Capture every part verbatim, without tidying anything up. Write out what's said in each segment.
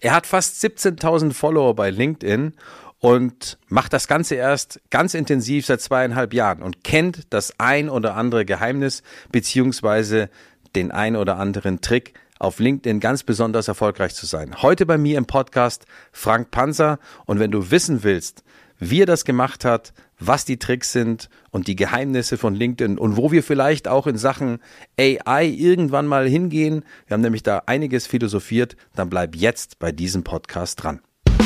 Er hat fast siebzehntausend Follower bei LinkedIn und macht das Ganze erst ganz intensiv seit zweieinhalb Jahren und kennt das ein oder andere Geheimnis beziehungsweise den ein oder anderen Trick, auf LinkedIn ganz besonders erfolgreich zu sein. Heute bei mir im Podcast Frank Panzer, und wenn du wissen willst, wie er das gemacht hat, was die Tricks sind und die Geheimnisse von LinkedIn und wo wir vielleicht auch in Sachen A I irgendwann mal hingehen, wir haben nämlich da einiges philosophiert, dann bleib jetzt bei diesem Podcast dran.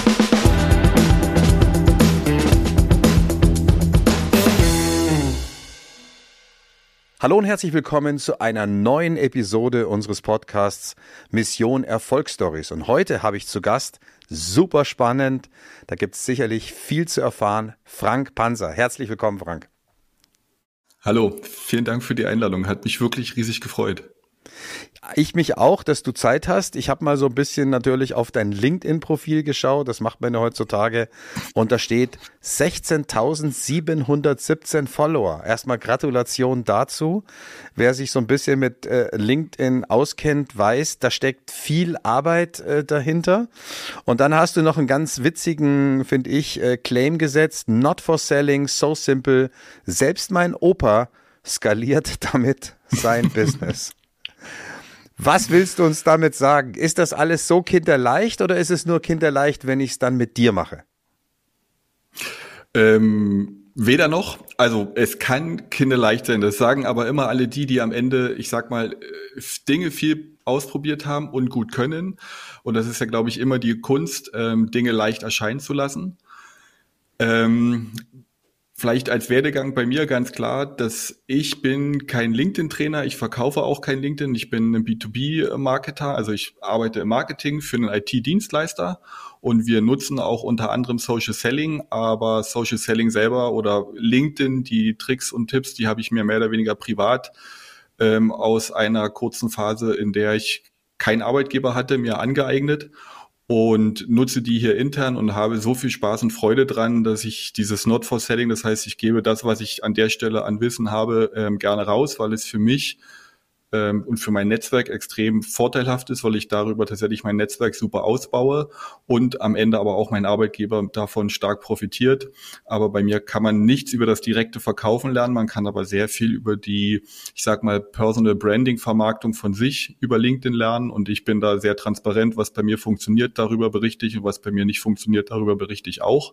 Hallo und herzlich willkommen zu einer neuen Episode unseres Podcasts Mission Erfolgsstories. Und heute habe ich zu Gast, super spannend, da gibt es sicherlich viel zu erfahren, Frank Panzer. Herzlich willkommen, Frank. Hallo, vielen Dank für die Einladung, hat mich wirklich riesig gefreut. Ich mich auch, dass du Zeit hast. Ich habe mal so ein bisschen natürlich auf dein LinkedIn-Profil geschaut, das macht man ja heutzutage, und da steht sechzehntausendsiebenhundertsiebzehn Follower. Erstmal Gratulation dazu. Wer sich so ein bisschen mit äh, LinkedIn auskennt, weiß, da steckt viel Arbeit äh, dahinter. Und dann hast du noch einen ganz witzigen, finde ich, äh, Claim gesetzt, not for selling, so simple. Selbst mein Opa skaliert damit sein Business. Was willst du uns damit sagen? Ist das alles so kinderleicht oder ist es nur kinderleicht, wenn ich es dann mit dir mache? Ähm, weder noch. Also es kann kinderleicht sein. Das sagen aber immer alle die, die am Ende, ich sag mal, Dinge viel ausprobiert haben und gut können. Und das ist ja, glaube ich, immer die Kunst, ähm, Dinge leicht erscheinen zu lassen. Ähm, Vielleicht als Werdegang bei mir ganz klar, dass ich bin kein LinkedIn-Trainer, ich verkaufe auch kein LinkedIn, ich bin ein B zwei B-Marketer, also ich arbeite im Marketing für einen I T-Dienstleister und wir nutzen auch unter anderem Social Selling, aber Social Selling selber oder LinkedIn, die Tricks und Tipps, die habe ich mir mehr oder weniger privat ähm, aus einer kurzen Phase, in der ich keinen Arbeitgeber hatte, mir angeeignet. Und nutze die hier intern und habe so viel Spaß und Freude dran, dass ich dieses Not for Selling, das heißt, ich gebe das, was ich an der Stelle an Wissen habe, ähm, gerne raus, weil es für mich ähm, und für mein Netzwerk extrem vorteilhaft ist, weil ich darüber tatsächlich mein Netzwerk super ausbaue und am Ende aber auch mein Arbeitgeber davon stark profitiert. Aber bei mir kann man nichts über das direkte Verkaufen lernen, man kann aber sehr viel über die, ich sag mal, Personal Branding, Vermarktung von sich über LinkedIn lernen, und ich bin da sehr transparent, was bei mir funktioniert, darüber berichte ich, und was bei mir nicht funktioniert, darüber berichte ich auch.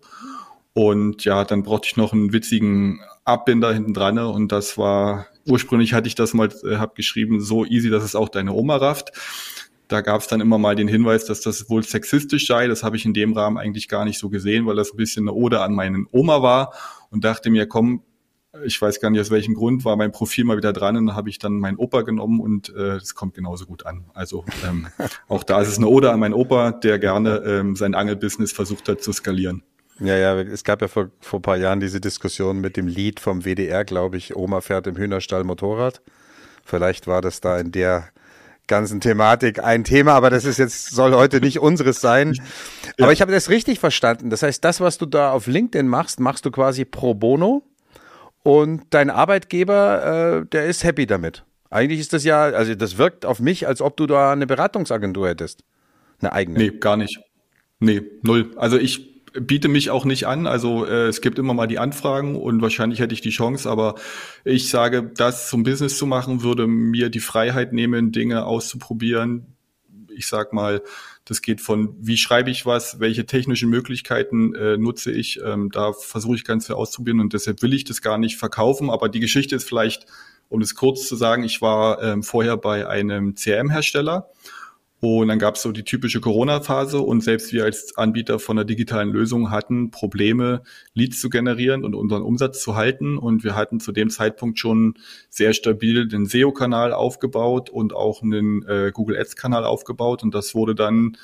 Und ja, dann brauchte ich noch einen witzigen Abbinder hinten dran, und das war, ursprünglich hatte ich das mal, äh, habe geschrieben, so easy, dass es auch deine Oma rafft. Da gab es dann immer mal den Hinweis, dass das wohl sexistisch sei. Das habe ich in dem Rahmen eigentlich gar nicht so gesehen, weil das ein bisschen eine Ode an meine Oma war, und dachte mir, komm, ich weiß gar nicht aus welchem Grund, war mein Profil mal wieder dran, und dann habe ich dann meinen Opa genommen, und äh, das kommt genauso gut an. Also ähm, auch da ist es eine Ode an meinen Opa, der gerne ähm, sein Angelbusiness versucht hat zu skalieren. Ja, ja, es gab ja vor, vor ein paar Jahren diese Diskussion mit dem Lied vom W D R, glaube ich, Oma fährt im Hühnerstall Motorrad. Vielleicht war das da in der ganzen Thematik ein Thema, aber das ist jetzt, soll heute nicht unseres sein. Aber ja. Ich habe das richtig verstanden. Das heißt, das, was du da auf LinkedIn machst, machst du quasi pro bono, und dein Arbeitgeber, äh, der ist happy damit. Eigentlich ist das ja, also das wirkt auf mich, als ob du da eine Beratungsagentur hättest. Eine eigene. Nee, gar nicht. Nee, null. Also ich biete mich auch nicht an, also äh, es gibt immer mal die Anfragen und wahrscheinlich hätte ich die Chance, aber ich sage, das zum Business zu machen, würde mir die Freiheit nehmen, Dinge auszuprobieren. Ich sag mal, das geht von, wie schreibe ich was, welche technischen Möglichkeiten äh, nutze ich, ähm, da versuche ich ganz viel auszuprobieren, und deshalb will ich das gar nicht verkaufen, aber die Geschichte ist vielleicht, um es kurz zu sagen, ich war ähm, vorher bei einem C R M-Hersteller. Und dann gab es so die typische Corona-Phase, und selbst wir als Anbieter von einer digitalen Lösung hatten Probleme, Leads zu generieren und unseren Umsatz zu halten. Und wir hatten zu dem Zeitpunkt schon sehr stabil den S E O-Kanal aufgebaut und auch einen äh, Google Ads-Kanal aufgebaut. Und das wurde dann,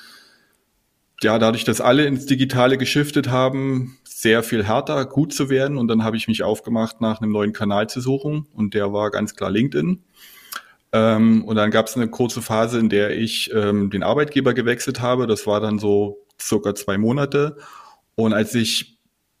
ja, dadurch, dass alle ins Digitale geschiftet haben, sehr viel härter, gut zu werden. Und dann habe ich mich aufgemacht, nach einem neuen Kanal zu suchen. Und der war ganz klar LinkedIn. Ähm, und dann gab es eine kurze Phase, in der ich ähm, den Arbeitgeber gewechselt habe. Das war dann so circa zwei Monate. Und als ich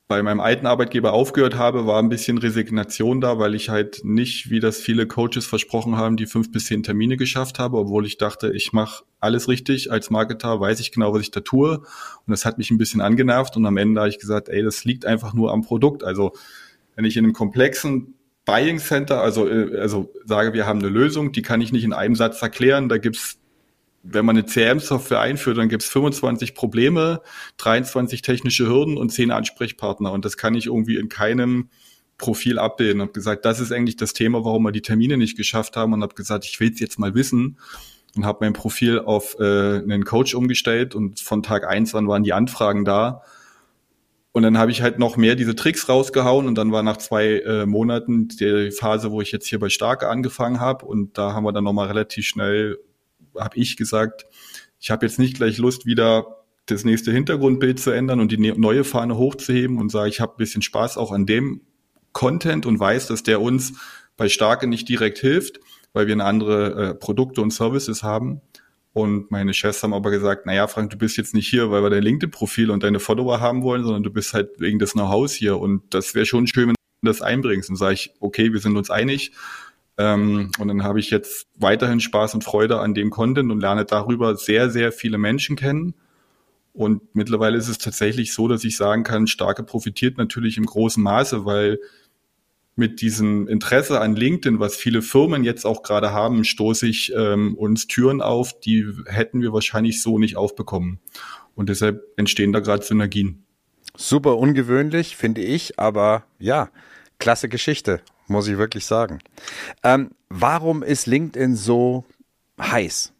bei meinem alten Arbeitgeber aufgehört habe, war ein bisschen Resignation da, weil ich halt nicht, wie das viele Coaches versprochen haben, die fünf bis zehn Termine geschafft habe, obwohl ich dachte, ich mache alles richtig. Als Marketer weiß ich genau, was ich da tue. Und das hat mich ein bisschen angenervt. Und am Ende habe ich gesagt, ey, das liegt einfach nur am Produkt. Also wenn ich in einem komplexen Buying Center, also, also sage, wir haben eine Lösung, die kann ich nicht in einem Satz erklären. Da gibt's, wenn man eine C R M-Software einführt, dann gibt's fünfundzwanzig Probleme, dreiundzwanzig technische Hürden und zehn Ansprechpartner. Und das kann ich irgendwie in keinem Profil abbilden. Und habe gesagt, das ist eigentlich das Thema, warum wir die Termine nicht geschafft haben. Und habe gesagt, ich will es jetzt mal wissen. Und habe mein Profil auf äh, einen Coach umgestellt. Und von Tag eins an waren die Anfragen da. Und dann habe ich halt noch mehr diese Tricks rausgehauen. Und dann war nach zwei äh, Monaten die Phase, wo ich jetzt hier bei Starke angefangen habe. Und da haben wir dann nochmal relativ schnell, habe ich gesagt, ich habe jetzt nicht gleich Lust, wieder das nächste Hintergrundbild zu ändern und die neue Fahne hochzuheben und sage, ich habe ein bisschen Spaß auch an dem Content und weiß, dass der uns bei Starke nicht direkt hilft, weil wir eine andere äh, Produkte und Services haben. Und meine Chefs haben aber gesagt, naja, Frank, du bist jetzt nicht hier, weil wir dein LinkedIn-Profil und deine Follower haben wollen, sondern du bist halt wegen des Know-hows hier. Und das wäre schon schön, wenn du das einbringst. Und sage ich, okay, wir sind uns einig. Und dann habe ich jetzt weiterhin Spaß und Freude an dem Content und lerne darüber sehr, sehr viele Menschen kennen. Und mittlerweile ist es tatsächlich so, dass ich sagen kann, Starke profitiert natürlich im großen Maße, weil mit diesem Interesse an LinkedIn, was viele Firmen jetzt auch gerade haben, stoße ich ähm, uns Türen auf, die hätten wir wahrscheinlich so nicht aufbekommen. Und deshalb entstehen da gerade Synergien. Super ungewöhnlich, finde ich, aber ja, klasse Geschichte. Muss ich wirklich sagen. Ähm, warum ist LinkedIn so heiß?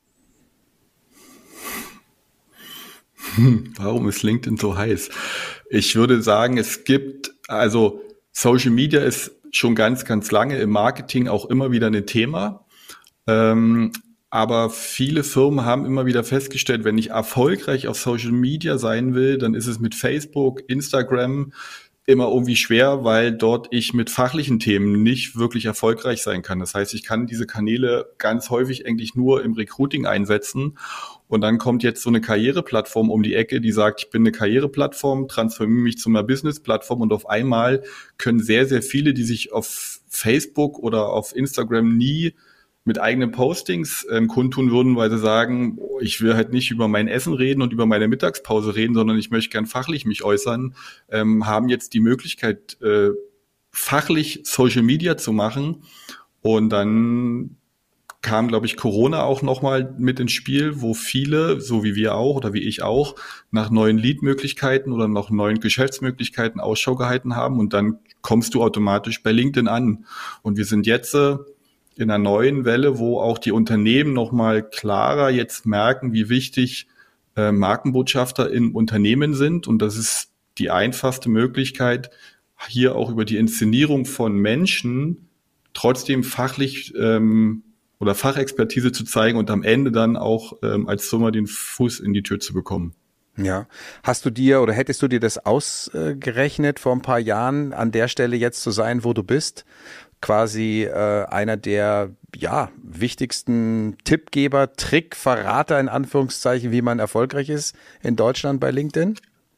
Hm, warum ist LinkedIn so heiß? Ich würde sagen, es gibt, also Social Media ist schon ganz, ganz lange im Marketing auch immer wieder ein Thema. Ähm, aber viele Firmen haben immer wieder festgestellt, wenn ich erfolgreich auf Social Media sein will, dann ist es mit Facebook, Instagram immer irgendwie schwer, weil dort ich mit fachlichen Themen nicht wirklich erfolgreich sein kann. Das heißt, ich kann diese Kanäle ganz häufig eigentlich nur im Recruiting einsetzen. Und dann kommt jetzt so eine Karriereplattform um die Ecke, die sagt, ich bin eine Karriereplattform, transformiere mich zu einer Businessplattform und auf einmal können sehr, sehr viele, die sich auf Facebook oder auf Instagram nie mit eigenen Postings ähm, kundtun würden, weil sie sagen, ich will halt nicht über mein Essen reden und über meine Mittagspause reden, sondern ich möchte gern fachlich mich äußern, ähm, haben jetzt die Möglichkeit, äh, fachlich Social Media zu machen. Und dann kam, glaube ich, Corona auch nochmal mit ins Spiel, wo viele, so wie wir auch oder wie ich auch, nach neuen Lead-Möglichkeiten oder nach neuen Geschäftsmöglichkeiten Ausschau gehalten haben. Und dann kommst du automatisch bei LinkedIn an. Und wir sind jetzt äh, in einer neuen Welle, wo auch die Unternehmen nochmal klarer jetzt merken, wie wichtig äh, Markenbotschafter in Unternehmen sind. Und das ist die einfachste Möglichkeit, hier auch über die Inszenierung von Menschen trotzdem fachlich ähm, oder Fachexpertise zu zeigen und am Ende dann auch ähm, als Firma den Fuß in die Tür zu bekommen. Ja. Hast du dir oder hättest du dir das ausgerechnet vor ein paar Jahren, an der Stelle jetzt zu sein, wo du bist? Quasi äh, einer der ja wichtigsten Tippgeber, Trickverrater in Anführungszeichen, wie man erfolgreich ist in Deutschland bei LinkedIn?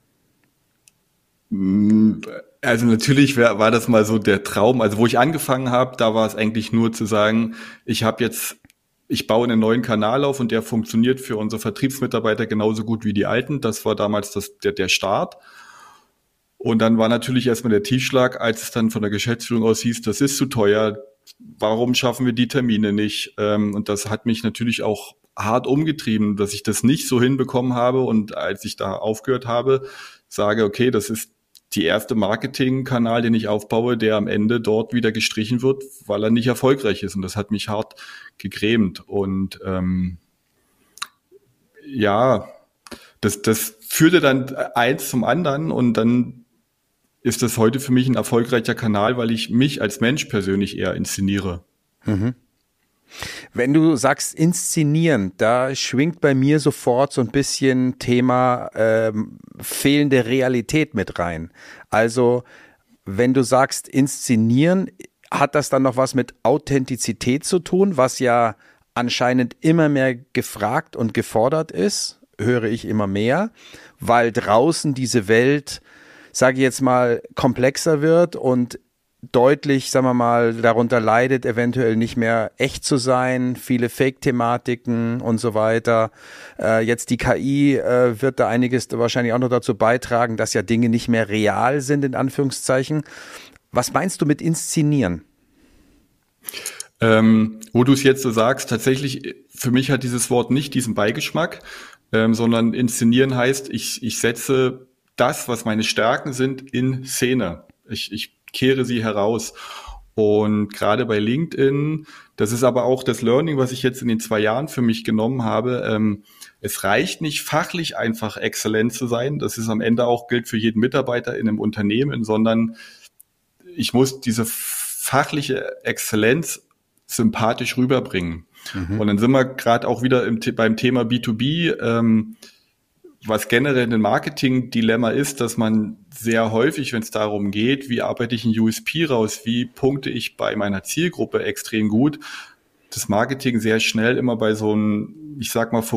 Also natürlich wär, war das mal so der Traum. Also wo ich angefangen habe, da war es eigentlich nur zu sagen, ich habe jetzt, ich baue einen neuen Kanal auf und der funktioniert für unsere Vertriebsmitarbeiter genauso gut wie die alten. Das war damals das, der, der Start. Und dann war natürlich erstmal der Tiefschlag, als es dann von der Geschäftsführung aus hieß, das ist zu teuer, warum schaffen wir die Termine nicht? Und das hat mich natürlich auch hart umgetrieben, dass ich das nicht so hinbekommen habe. Und als ich da aufgehört habe, sage, okay, das ist die erste Marketingkanal, den ich aufbaue, der am Ende dort wieder gestrichen wird, weil er nicht erfolgreich ist. Und das hat mich hart gegrämt. Und ähm, ja, das, das führte dann eins zum anderen und dann ist das heute für mich ein erfolgreicher Kanal, weil ich mich als Mensch persönlich eher inszeniere. Mhm. Wenn du sagst inszenieren, da schwingt bei mir sofort so ein bisschen Thema ähm, fehlende Realität mit rein. Also wenn du sagst inszenieren, hat das dann noch was mit Authentizität zu tun, was ja anscheinend immer mehr gefragt und gefordert ist, höre ich immer mehr, weil draußen diese Welt sage ich jetzt mal, komplexer wird und deutlich, sagen wir mal, darunter leidet, eventuell nicht mehr echt zu sein, viele Fake-Thematiken und so weiter. Äh, jetzt die K I äh, wird da einiges wahrscheinlich auch noch dazu beitragen, dass ja Dinge nicht mehr real sind, in Anführungszeichen. Was meinst du mit inszenieren? Ähm, wo du es jetzt so sagst, tatsächlich, für mich hat dieses Wort nicht diesen Beigeschmack, ähm, sondern inszenieren heißt, ich, ich setze das, was meine Stärken sind, in Szene. Ich, ich kehre sie heraus. Und gerade bei LinkedIn, das ist aber auch das Learning, was ich jetzt in den zwei Jahren für mich genommen habe. Ähm, es reicht nicht, fachlich einfach exzellent zu sein. Das ist am Ende auch gilt für jeden Mitarbeiter in einem Unternehmen, sondern ich muss diese fachliche Exzellenz sympathisch rüberbringen. Mhm. Und dann sind wir gerade auch wieder im, beim Thema B zwei B, ähm, was generell ein Marketing-Dilemma ist, dass man sehr häufig, wenn es darum geht, wie arbeite ich ein U S P raus, wie punkte ich bei meiner Zielgruppe extrem gut, das Marketing sehr schnell immer bei so einem, ich sag mal,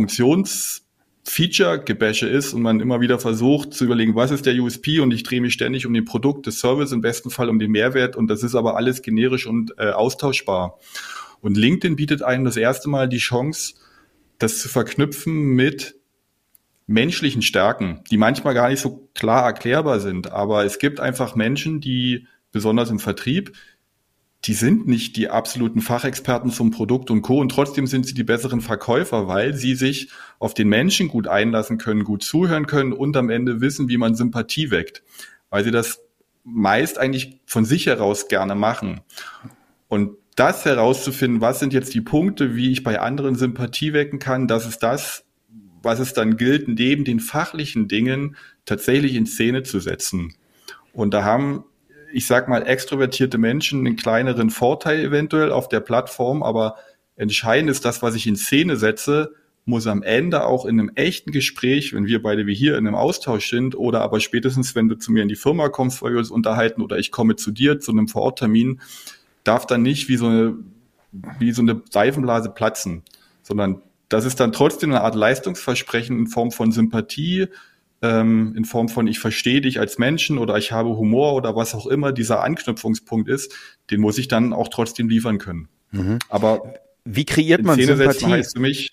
Funktions-Feature-Gebäsche ist und man immer wieder versucht zu überlegen, was ist der U S P und ich drehe mich ständig um den Produkt, das Service, im besten Fall um den Mehrwert und das ist aber alles generisch und äh, austauschbar. Und LinkedIn bietet einem das erste Mal die Chance, das zu verknüpfen mit menschlichen Stärken, die manchmal gar nicht so klar erklärbar sind. Aber es gibt einfach Menschen, die, besonders im Vertrieb, die sind nicht die absoluten Fachexperten zum Produkt und Co. Und trotzdem sind sie die besseren Verkäufer, weil sie sich auf den Menschen gut einlassen können, gut zuhören können und am Ende wissen, wie man Sympathie weckt. Weil sie das meist eigentlich von sich heraus gerne machen. Und das herauszufinden, was sind jetzt die Punkte, wie ich bei anderen Sympathie wecken kann, das ist das, was es dann gilt, neben den fachlichen Dingen tatsächlich in Szene zu setzen. Und da haben, ich sag mal, extrovertierte Menschen einen kleineren Vorteil eventuell auf der Plattform, aber entscheidend ist das, was ich in Szene setze, muss am Ende auch in einem echten Gespräch, wenn wir beide wie hier in einem Austausch sind oder aber spätestens, wenn du zu mir in die Firma kommst, weil wir uns unterhalten oder ich komme zu dir zu einem Vororttermin, darf dann nicht wie so eine, wie so eine Seifenblase platzen, sondern das ist dann trotzdem eine Art Leistungsversprechen in Form von Sympathie, ähm, in Form von ich verstehe dich als Menschen oder ich habe Humor oder was auch immer dieser Anknüpfungspunkt ist, den muss ich dann auch trotzdem liefern können. Mhm. Aber wie kreiert man Szene Sympathie? Setzen heißt für mich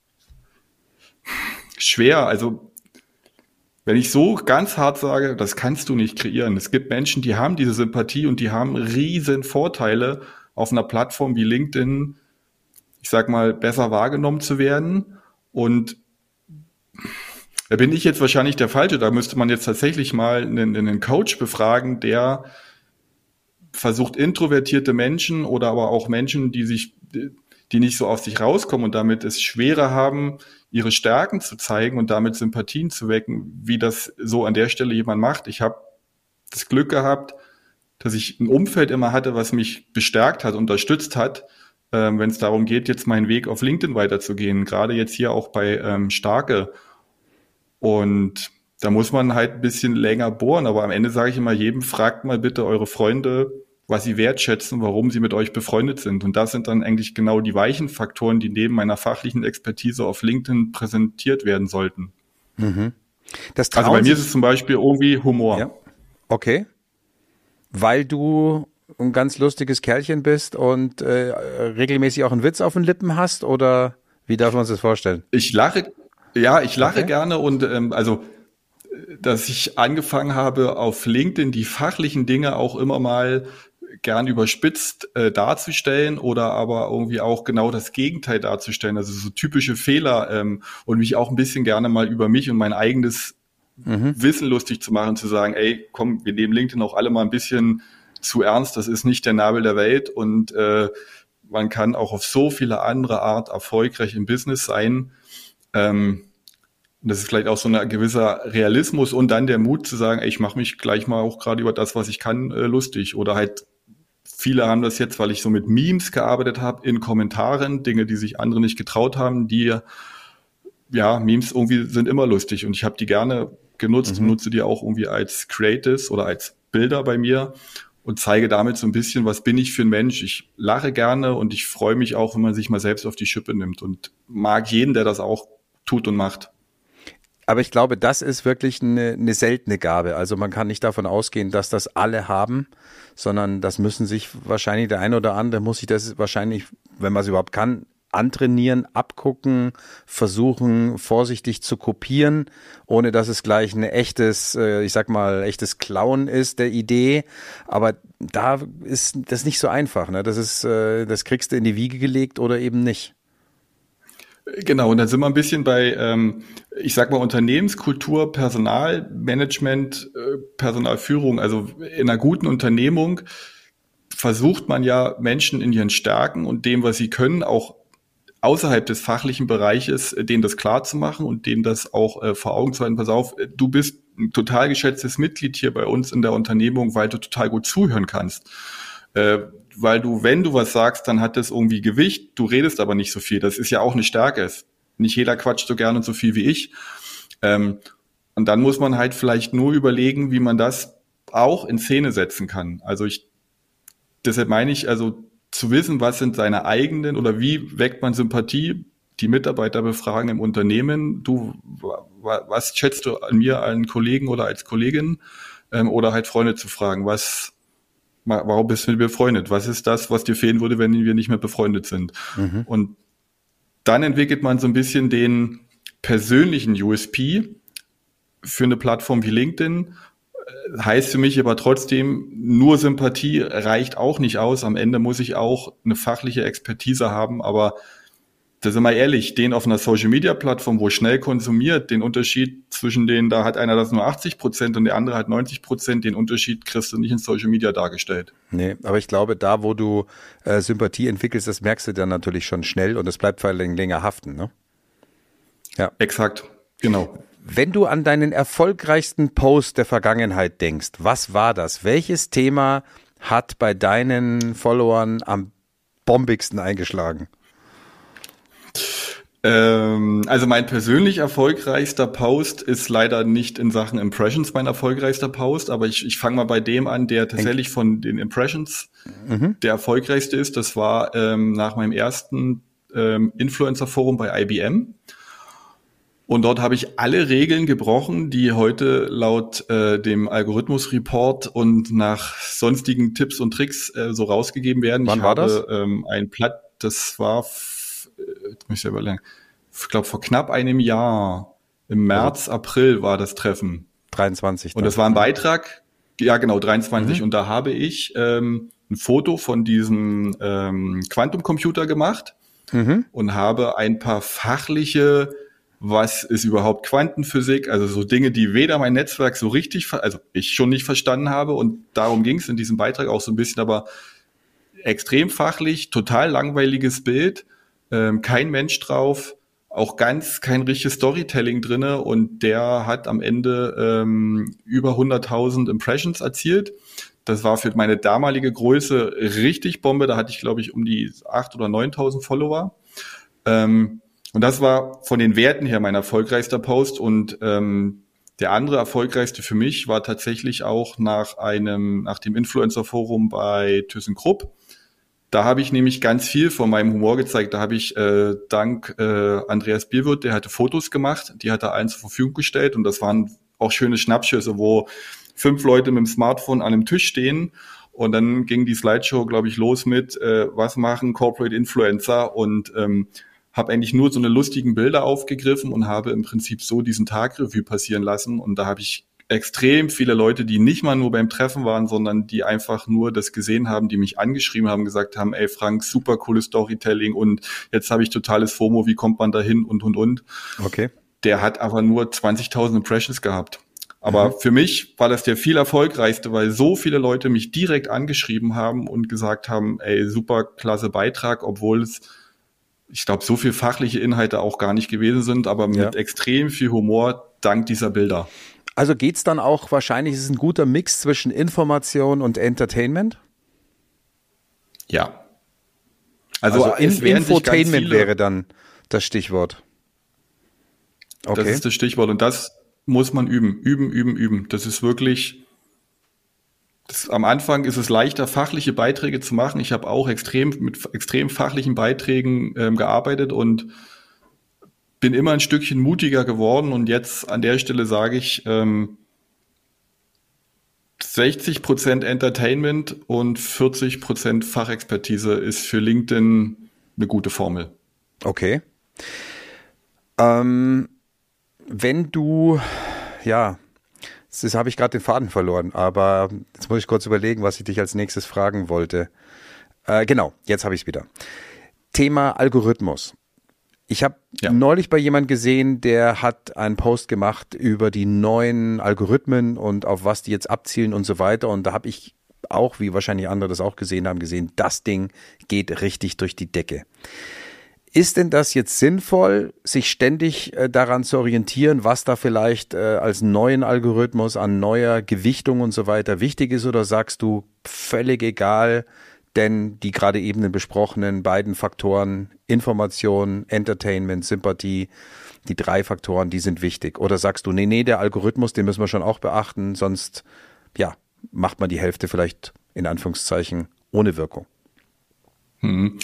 schwer. Also wenn ich so ganz hart sage, das kannst du nicht kreieren. Es gibt Menschen, die haben diese Sympathie und die haben riesen Vorteile auf einer Plattform wie LinkedIn, ich sag mal, besser wahrgenommen zu werden. Und da bin ich jetzt wahrscheinlich der Falsche. Da müsste man jetzt tatsächlich mal einen, einen Coach befragen, der versucht, introvertierte Menschen oder aber auch Menschen, die sich, die nicht so aus sich rauskommen und damit es schwerer haben, ihre Stärken zu zeigen und damit Sympathien zu wecken, wie das so an der Stelle jemand macht. Ich habe das Glück gehabt, dass ich ein Umfeld immer hatte, was mich bestärkt hat, unterstützt hat, wenn es darum geht, jetzt meinen Weg auf LinkedIn weiterzugehen, gerade jetzt hier auch bei ähm, Starke. Und da muss man halt ein bisschen länger bohren, aber am Ende sage ich immer jedem, fragt mal bitte eure Freunde, was sie wertschätzen, warum sie mit euch befreundet sind. Und das sind dann eigentlich genau die weichen Faktoren, die neben meiner fachlichen Expertise auf LinkedIn präsentiert werden sollten. Mhm. Das also bei mir ist es zum Beispiel irgendwie Humor. Ja. Okay. Weil du ein ganz lustiges Kerlchen bist und äh, regelmäßig auch einen Witz auf den Lippen hast, oder wie darf man sich das vorstellen? Ich lache, ja, ich lache Okay. gerne und ähm, also, dass ich angefangen habe, auf LinkedIn die fachlichen Dinge auch immer mal gern überspitzt äh, darzustellen oder aber irgendwie auch genau das Gegenteil darzustellen, also so typische Fehler ähm, und mich auch ein bisschen gerne mal über mich und mein eigenes mhm. Wissen lustig zu machen, zu sagen, ey, komm, wir nehmen LinkedIn auch alle mal ein bisschen zu ernst, das ist nicht der Nabel der Welt und äh, man kann auch auf so viele andere Art erfolgreich im Business sein. Ähm, das ist vielleicht auch so ein gewisser Realismus und dann der Mut zu sagen, ey, ich mache mich gleich mal auch gerade über das, was ich kann, äh, lustig. Oder halt viele haben das jetzt, weil ich so mit Memes gearbeitet habe, in Kommentaren, Dinge, die sich andere nicht getraut haben, die, ja, Memes irgendwie sind immer lustig und ich habe die gerne genutzt mhm. und nutze die auch irgendwie als Creatives oder als Bilder bei mir und zeige damit so ein bisschen, was bin ich für ein Mensch. Ich lache gerne und ich freue mich auch, wenn man sich mal selbst auf die Schippe nimmt und mag jeden, der das auch tut und macht. Aber ich glaube, das ist wirklich eine, eine seltene Gabe. Also man kann nicht davon ausgehen, dass das alle haben, sondern das müssen sich wahrscheinlich, der eine oder andere muss sich das wahrscheinlich, wenn man es überhaupt kann, antrainieren, abgucken, versuchen vorsichtig zu kopieren, ohne dass es gleich ein echtes, ich sag mal, echtes Klauen ist der Idee. Aber da ist das nicht so einfach, ne? Das ist, das kriegst du in die Wiege gelegt oder eben nicht. Genau, und dann sind wir ein bisschen bei, ähm, ich sag mal, Unternehmenskultur, Personalmanagement, äh, Personalführung. Also in einer guten Unternehmung versucht man ja Menschen in ihren Stärken und dem, was sie können, auch außerhalb des fachlichen Bereiches, denen das klar zu machen und denen das auch äh, vor Augen zu halten. Pass auf, du bist ein total geschätztes Mitglied hier bei uns in der Unternehmung, weil du total gut zuhören kannst. Äh, weil du, wenn du was sagst, dann hat das irgendwie Gewicht, du redest aber nicht so viel. Das ist ja auch eine Stärke. Nicht jeder quatscht so gerne und so viel wie ich. Ähm, und dann muss man halt vielleicht nur überlegen, wie man das auch in Szene setzen kann. Also ich, deshalb meine ich, also zu wissen, was sind seine eigenen oder wie weckt man Sympathie, die Mitarbeiter befragen im Unternehmen. Du, was schätzt du an mir, als Kollegen oder als Kollegin? Ähm, oder halt Freunde zu fragen, was warum bist du mit mir befreundet? Was ist das, was dir fehlen würde, wenn wir nicht mehr befreundet sind? Mhm. Und dann entwickelt man so ein bisschen den persönlichen U S P für eine Plattform wie LinkedIn. Heißt für mich aber trotzdem, nur Sympathie reicht auch nicht aus. Am Ende muss ich auch eine fachliche Expertise haben, aber da sind wir ehrlich, den auf einer Social-Media-Plattform, wo schnell konsumiert, den Unterschied zwischen denen, da hat einer das nur achtzig Prozent und der andere hat neunzig Prozent, den Unterschied kriegst du nicht in Social-Media dargestellt. Nee, aber ich glaube, da, wo du äh, Sympathie entwickelst, das merkst du dann natürlich schon schnell und es bleibt vor allem länger haften, ne? Ja. Exakt, genau. Wenn du an deinen erfolgreichsten Post der Vergangenheit denkst, was war das? Welches Thema hat bei deinen Followern am bombigsten eingeschlagen? Also mein persönlich erfolgreichster Post ist leider nicht in Sachen Impressions mein erfolgreichster Post, aber ich, ich fange mal bei dem an, der tatsächlich von den Impressions mhm. der erfolgreichste ist. Das war ähm, nach meinem ersten ähm, Influencer-Forum bei I B M. Und dort habe ich alle Regeln gebrochen, die heute laut äh, dem Algorithmus-Report und nach sonstigen Tipps und Tricks äh, so rausgegeben werden. Wann ich war habe das? Ähm, ein Platt, das war f- jetzt muss ich selber lernen. Ich glaube, vor knapp einem Jahr, im März, April war das Treffen. dreiundzwanzig. Und das war ein Beitrag, ja genau, dreiundzwanzig. Mhm. Und da habe ich ähm, ein Foto von diesem ähm, Quantumcomputer gemacht mhm. und habe ein paar fachliche, was ist überhaupt Quantenphysik, also so Dinge, die weder mein Netzwerk so richtig, also ich schon nicht verstanden habe. Und darum ging es in diesem Beitrag auch so ein bisschen, aber extrem fachlich, total langweiliges Bild, ähm, kein Mensch drauf, auch ganz kein richtiges Storytelling drinne und der hat am Ende ähm, über hunderttausend Impressions erzielt. Das war für meine damalige Größe richtig Bombe. Da hatte ich, glaube ich, um die achttausend oder neuntausend Follower. Ähm, und das war von den Werten her mein erfolgreichster Post. Und ähm, der andere erfolgreichste für mich war tatsächlich auch nach einem nach dem Influencer-Forum bei ThyssenKrupp. Da habe ich nämlich ganz viel von meinem Humor gezeigt. Da habe ich äh, dank äh, Andreas Bierwirth, der hatte Fotos gemacht, die hat er allen zur Verfügung gestellt und das waren auch schöne Schnappschüsse, wo fünf Leute mit dem Smartphone an einem Tisch stehen und dann ging die Slideshow, glaube ich, los mit äh, was machen Corporate Influencer und ähm, habe eigentlich nur so eine lustigen Bilder aufgegriffen und habe im Prinzip so diesen Tagrevue passieren lassen und da habe ich extrem viele Leute, die nicht mal nur beim Treffen waren, sondern die einfach nur das gesehen haben, die mich angeschrieben haben, gesagt haben, ey Frank, super cooles Storytelling und jetzt habe ich totales FOMO, wie kommt man da hin und, und, und. Okay. Der hat aber nur zwanzigtausend Impressions gehabt. Aber mhm. für mich war das der viel erfolgreichste, weil so viele Leute mich direkt angeschrieben haben und gesagt haben, ey, super klasse Beitrag, obwohl es, ich glaube, so viel fachliche Inhalte auch gar nicht gewesen sind, aber mit ja. extrem viel Humor dank dieser Bilder. Also geht's dann auch, wahrscheinlich ist es ein guter Mix zwischen Information und Entertainment? Ja. Also, also in, Infotainment wäre dann das Stichwort. Okay. Das ist das Stichwort und das muss man üben, üben, üben, üben. Das ist wirklich, das, am Anfang ist es leichter, fachliche Beiträge zu machen. Ich habe auch extrem mit extrem fachlichen Beiträgen ähm, gearbeitet und bin immer ein Stückchen mutiger geworden und jetzt an der Stelle sage ich, ähm, sechzig Prozent Entertainment und vierzig Prozent Fachexpertise ist für LinkedIn eine gute Formel. Okay. Ähm, wenn du, ja, jetzt habe ich gerade den Faden verloren, aber jetzt muss ich kurz überlegen, was ich dich als nächstes fragen wollte. Äh, genau, jetzt habe ich es wieder. Thema Algorithmus. Ich habe ja. neulich bei jemand gesehen, der hat einen Post gemacht über die neuen Algorithmen und auf was die jetzt abzielen und so weiter. Und da habe ich auch, wie wahrscheinlich andere das auch gesehen haben, gesehen, das Ding geht richtig durch die Decke. Ist denn das jetzt sinnvoll, sich ständig äh, daran zu orientieren, was da vielleicht äh, als neuen Algorithmus an neuer Gewichtung und so weiter wichtig ist? Oder sagst du, völlig egal, denn die gerade eben besprochenen beiden Faktoren, Information, Entertainment, Sympathie, die drei Faktoren, die sind wichtig? Oder sagst du, nee, nee, der Algorithmus, den müssen wir schon auch beachten, sonst ja, macht man die Hälfte vielleicht in Anführungszeichen ohne Wirkung? Hm.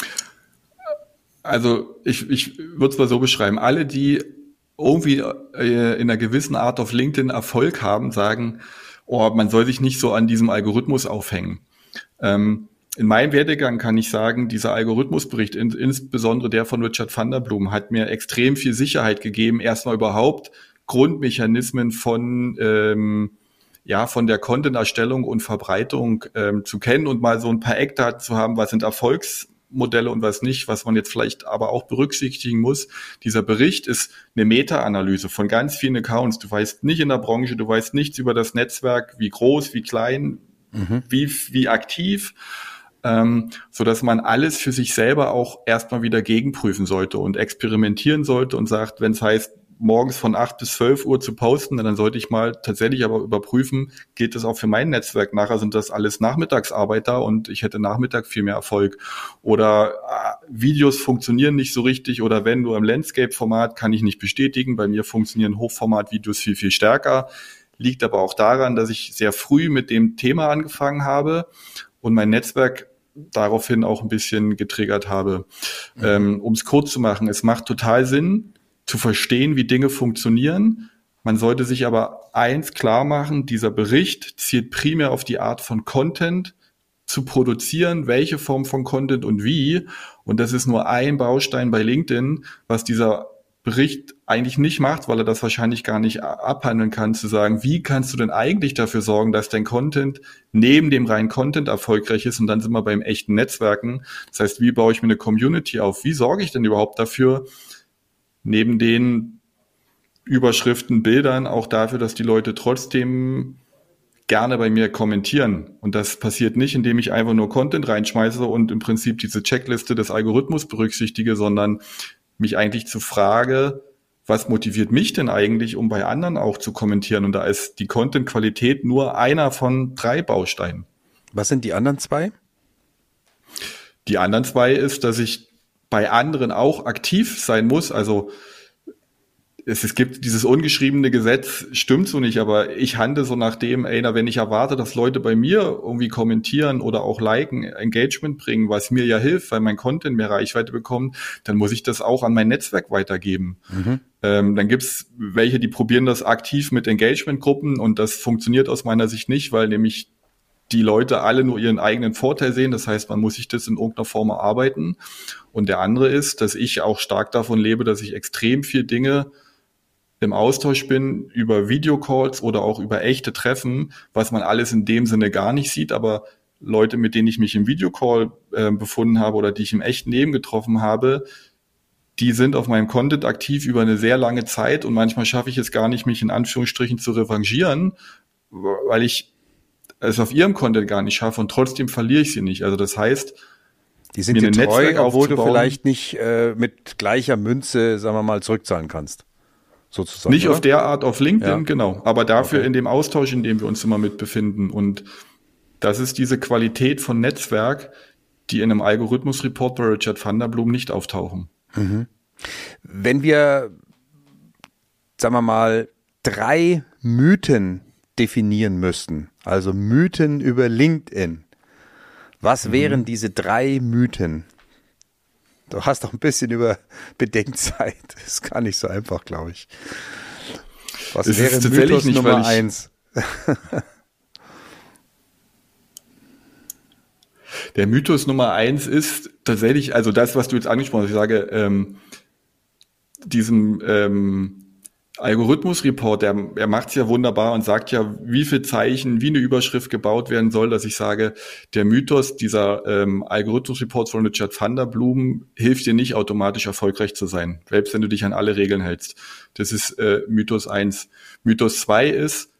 Also ich, ich würde es mal so beschreiben, alle, die irgendwie äh, in einer gewissen Art auf LinkedIn Erfolg haben, sagen, oh, man soll sich nicht so an diesem Algorithmus aufhängen. Ähm, In meinem Werdegang kann ich sagen, dieser Algorithmusbericht, in, insbesondere der von Richard van der Bloem, hat mir extrem viel Sicherheit gegeben, erstmal überhaupt Grundmechanismen von ähm, ja von der Content-Erstellung und Verbreitung ähm, zu kennen und mal so ein paar Eckdaten zu haben, was sind Erfolgsmodelle und was nicht, was man jetzt vielleicht aber auch berücksichtigen muss. Dieser Bericht ist eine Meta-Analyse von ganz vielen Accounts. Du weißt nicht in der Branche, du weißt nichts über das Netzwerk, wie groß, wie klein, mhm. wie, wie aktiv. Ähm, so dass man alles für sich selber auch erstmal wieder gegenprüfen sollte und experimentieren sollte und sagt, wenn es heißt, morgens von acht bis zwölf Uhr zu posten, dann sollte ich mal tatsächlich aber überprüfen, geht das auch für mein Netzwerk? Nachher sind das alles Nachmittagsarbeiter und ich hätte Nachmittag viel mehr Erfolg. Oder äh, Videos funktionieren nicht so richtig oder wenn nur im Landscape-Format, kann ich nicht bestätigen. Bei mir funktionieren Hochformat-Videos viel, viel stärker. Liegt aber auch daran, dass ich sehr früh mit dem Thema angefangen habe und mein Netzwerk daraufhin auch ein bisschen getriggert habe. Mhm. Ähm, um es kurz zu machen, es macht total Sinn, zu verstehen, wie Dinge funktionieren. Man sollte sich aber eins klar machen, dieser Bericht zielt primär auf die Art von Content zu produzieren, welche Form von Content und wie. Und das ist nur ein Baustein bei LinkedIn, was dieser Bericht eigentlich nicht macht, weil er das wahrscheinlich gar nicht abhandeln kann, zu sagen, wie kannst du denn eigentlich dafür sorgen, dass dein Content neben dem reinen Content erfolgreich ist und dann sind wir beim echten Netzwerken. Das heißt, wie baue ich mir eine Community auf? Wie sorge ich denn überhaupt dafür, neben den Überschriften, Bildern, auch dafür, dass die Leute trotzdem gerne bei mir kommentieren. Und das passiert nicht, indem ich einfach nur Content reinschmeiße und im Prinzip diese Checkliste des Algorithmus berücksichtige, sondern mich eigentlich zu frage, was motiviert mich denn eigentlich, um bei anderen auch zu kommentieren? Und da ist die Content-Qualität nur einer von drei Bausteinen. Was sind die anderen zwei? Die anderen zwei ist, dass ich bei anderen auch aktiv sein muss. Also es, es gibt dieses ungeschriebene Gesetz, stimmt so nicht, aber ich handle so nach dem, ey, na, wenn ich erwarte, dass Leute bei mir irgendwie kommentieren oder auch liken, Engagement bringen, was mir ja hilft, weil mein Content mehr Reichweite bekommt, dann muss ich das auch an mein Netzwerk weitergeben. Mhm. Ähm, dann gibt's welche, die probieren das aktiv mit Engagement-Gruppen und das funktioniert aus meiner Sicht nicht, weil nämlich die Leute alle nur ihren eigenen Vorteil sehen. Das heißt, man muss sich das in irgendeiner Form erarbeiten. Und der andere ist, dass ich auch stark davon lebe, dass ich extrem viel Dinge im Austausch bin über Videocalls oder auch über echte Treffen, was man alles in dem Sinne gar nicht sieht. Aber Leute, mit denen ich mich im Videocall äh, befunden habe oder die ich im echten Leben getroffen habe, die sind auf meinem Content aktiv über eine sehr lange Zeit. Und manchmal schaffe ich es gar nicht, mich in Anführungsstrichen zu revanchieren, weil ich es auf ihrem Content gar nicht schaffe und trotzdem verliere ich sie nicht. Also das heißt, die sind dir treu, obwohl du vielleicht nicht äh, mit gleicher Münze, sagen wir mal, zurückzahlen kannst. Sozusagen. Nicht oder? Auf der Art auf LinkedIn, ja. Genau. Aber dafür okay. In dem Austausch, in dem wir uns immer mit befinden. Und das ist diese Qualität von Netzwerk, die in einem Algorithmus-Report bei Richard van der Bloem nicht auftauchen. Mhm. Wenn wir, sagen wir mal, drei Mythen definieren müssten, also Mythen über LinkedIn, was mhm. wären diese drei Mythen? Du hast doch ein bisschen über Bedenkzeit. Das ist gar nicht so einfach, glaube ich. Was es wäre ist tatsächlich Mythos nicht, Nummer ich, eins? Der Mythos Nummer eins ist tatsächlich, also das, was du jetzt angesprochen hast, ich sage, ähm, diesem ähm, Algorithmus-Report, der, er macht es ja wunderbar und sagt ja, wie viele Zeichen, wie eine Überschrift gebaut werden soll, dass ich sage, der Mythos dieser ähm, Algorithmus-Report von Richard van der Blumen hilft dir nicht automatisch erfolgreich zu sein, selbst wenn du dich an alle Regeln hältst. Das ist äh, Mythos eins. Mythos zwei ist,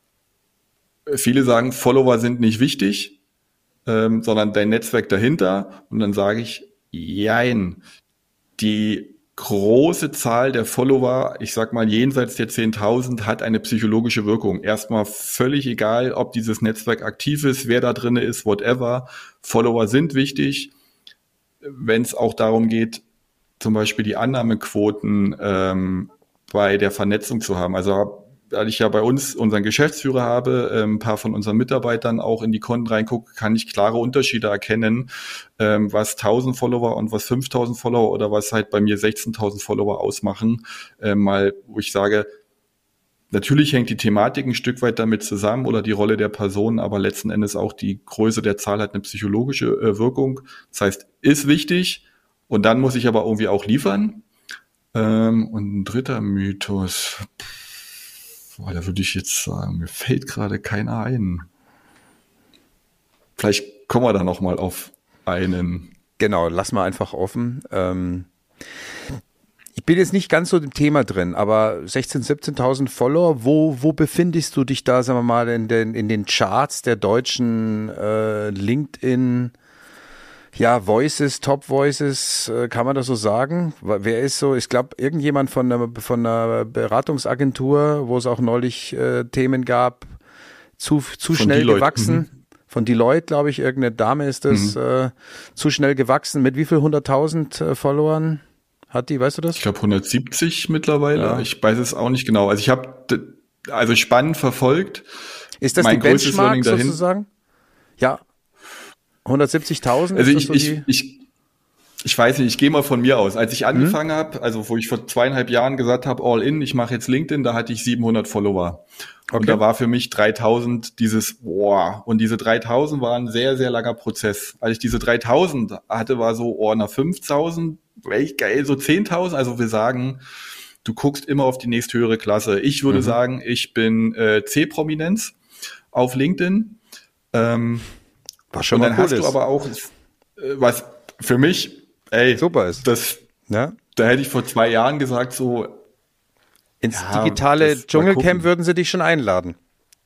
viele sagen, Follower sind nicht wichtig, ähm, sondern dein Netzwerk dahinter. Und dann sage ich, jein, die große Zahl der Follower, ich sag mal jenseits der zehntausend, hat eine psychologische Wirkung. Erstmal völlig egal, ob dieses Netzwerk aktiv ist, wer da drin ist, whatever. Follower sind wichtig, wenn es auch darum geht, zum Beispiel die Annahmequoten ähm, bei der Vernetzung zu haben. Also da ich ja bei uns unseren Geschäftsführer habe, ein paar von unseren Mitarbeitern auch in die Konten reingucke, kann ich klare Unterschiede erkennen, was tausend Follower und was fünftausend Follower oder was halt bei mir sechzehntausend Follower ausmachen. Mal, wo ich sage, natürlich hängt die Thematik ein Stück weit damit zusammen oder die Rolle der Person, aber letzten Endes auch die Größe der Zahl hat eine psychologische Wirkung. Das heißt, ist wichtig und dann muss ich aber irgendwie auch liefern. Und ein dritter Mythos... Boah, da würde ich jetzt sagen, mir fällt gerade keiner ein. Vielleicht kommen wir da nochmal auf einen. Genau, lass mal einfach offen. Ähm, ich bin jetzt nicht ganz so im Thema drin, aber sechzehntausend, siebzehntausend Follower, wo, wo befindest du dich da, sagen wir mal, in den, in den Charts der deutschen äh, LinkedIn, ja, Voices, Top Voices, äh, kann man das so sagen? Wer ist so, ich glaube, irgendjemand von einer, von einer Beratungsagentur, wo es auch neulich äh, Themen gab, zu, zu schnell Deloitte. gewachsen. Mhm. Von Deloitte, glaube ich, irgendeine Dame ist das, mhm. äh, zu schnell gewachsen. Mit wie viel hunderttausend äh, Followern hat die, weißt du das? Ich glaube hundertsiebzig mittlerweile. Ja. Ich weiß es auch nicht genau. Also ich habe also spannend verfolgt. Ist das mein die Benchmark sozusagen? Ja. hundertsiebzigtausend? Also ist ich, das so ich, die? ich, ich weiß nicht, ich gehe mal von mir aus. Als ich angefangen mhm. habe, also wo ich vor zweieinhalb Jahren gesagt habe, all in, ich mache jetzt LinkedIn, da hatte ich siebenhundert Follower. Okay. Und da war für mich dreitausend dieses, boah, und diese dreitausend war ein sehr, sehr langer Prozess. Als ich diese dreitausend hatte, war so, oh, na fünftausend, welch geil, so zehntausend. Also wir sagen, du guckst immer auf die nächsthöhere Klasse. Ich würde mhm. sagen, ich bin äh, C-Prominenz auf LinkedIn. Ähm, Was schon und mal dann cool hast ist. du aber auch, was für mich, ey, super ist. Das, ja? Da hätte ich vor zwei Jahren gesagt, so ins ja, digitale Dschungelcamp würden sie dich schon einladen.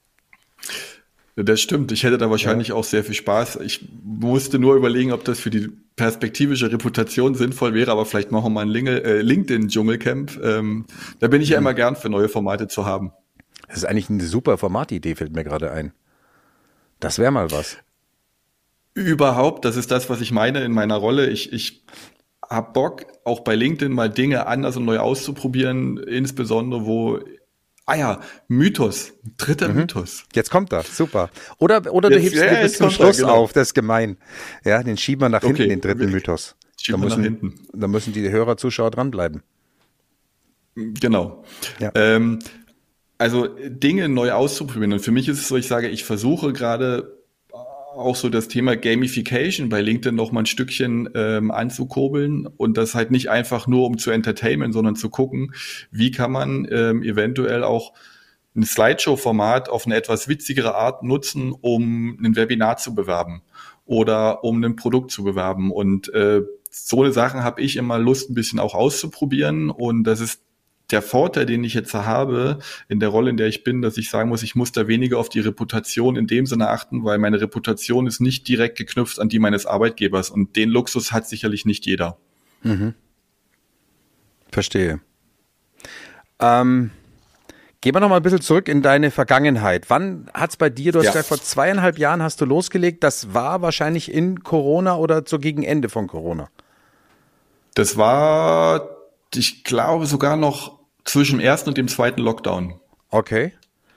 Das stimmt. Ich hätte da wahrscheinlich ja. auch sehr viel Spaß. Ich musste nur überlegen, ob das für die perspektivische Reputation sinnvoll wäre, aber vielleicht machen wir mal ein LinkedIn-Dschungelcamp. Ähm, da bin ich mhm. ja immer gern für neue Formate zu haben. Das ist eigentlich eine super Formatidee, fällt mir gerade ein. Das wäre mal was. Überhaupt, das ist das, was ich meine in meiner Rolle. Ich, ich habe Bock, auch bei LinkedIn mal Dinge anders und neu auszuprobieren, insbesondere wo, ah ja, Mythos, dritter mhm. Mythos. Jetzt kommt er, super. Oder, oder jetzt, du hebst ja, dir bis zum Schluss da, genau. auf, das ist gemein. Ja, den schieben wir nach hinten, okay. den dritten Mythos. Schieben da müssen, wir nach hinten. Da müssen die Hörer, Zuschauer dranbleiben. Genau. Ja. Ähm, also Dinge neu auszuprobieren. Und für mich ist es so, ich sage, ich versuche gerade auch so das Thema Gamification bei LinkedIn noch mal ein Stückchen ähm, anzukurbeln und das halt nicht einfach nur um zu entertainen, sondern zu gucken, wie kann man ähm, eventuell auch ein Slideshow-Format auf eine etwas witzigere Art nutzen, um ein Webinar zu bewerben oder um ein Produkt zu bewerben. Und äh, so eine Sachen habe ich immer Lust, ein bisschen auch auszuprobieren und das ist der Vorteil, den ich jetzt habe, in der Rolle, in der ich bin, dass ich sagen muss, ich muss da weniger auf die Reputation in dem Sinne achten, weil meine Reputation ist nicht direkt geknüpft an die meines Arbeitgebers und den Luxus hat sicherlich nicht jeder. Mhm. Verstehe. Ähm, gehen wir noch mal ein bisschen zurück in deine Vergangenheit. Wann hat es bei dir, du hast ja. gesagt, vor zweieinhalb Jahren hast du losgelegt, das war wahrscheinlich in Corona oder so gegen Ende von Corona? Das war, ich glaube, sogar noch zwischen dem ersten und dem zweiten Lockdown. Okay.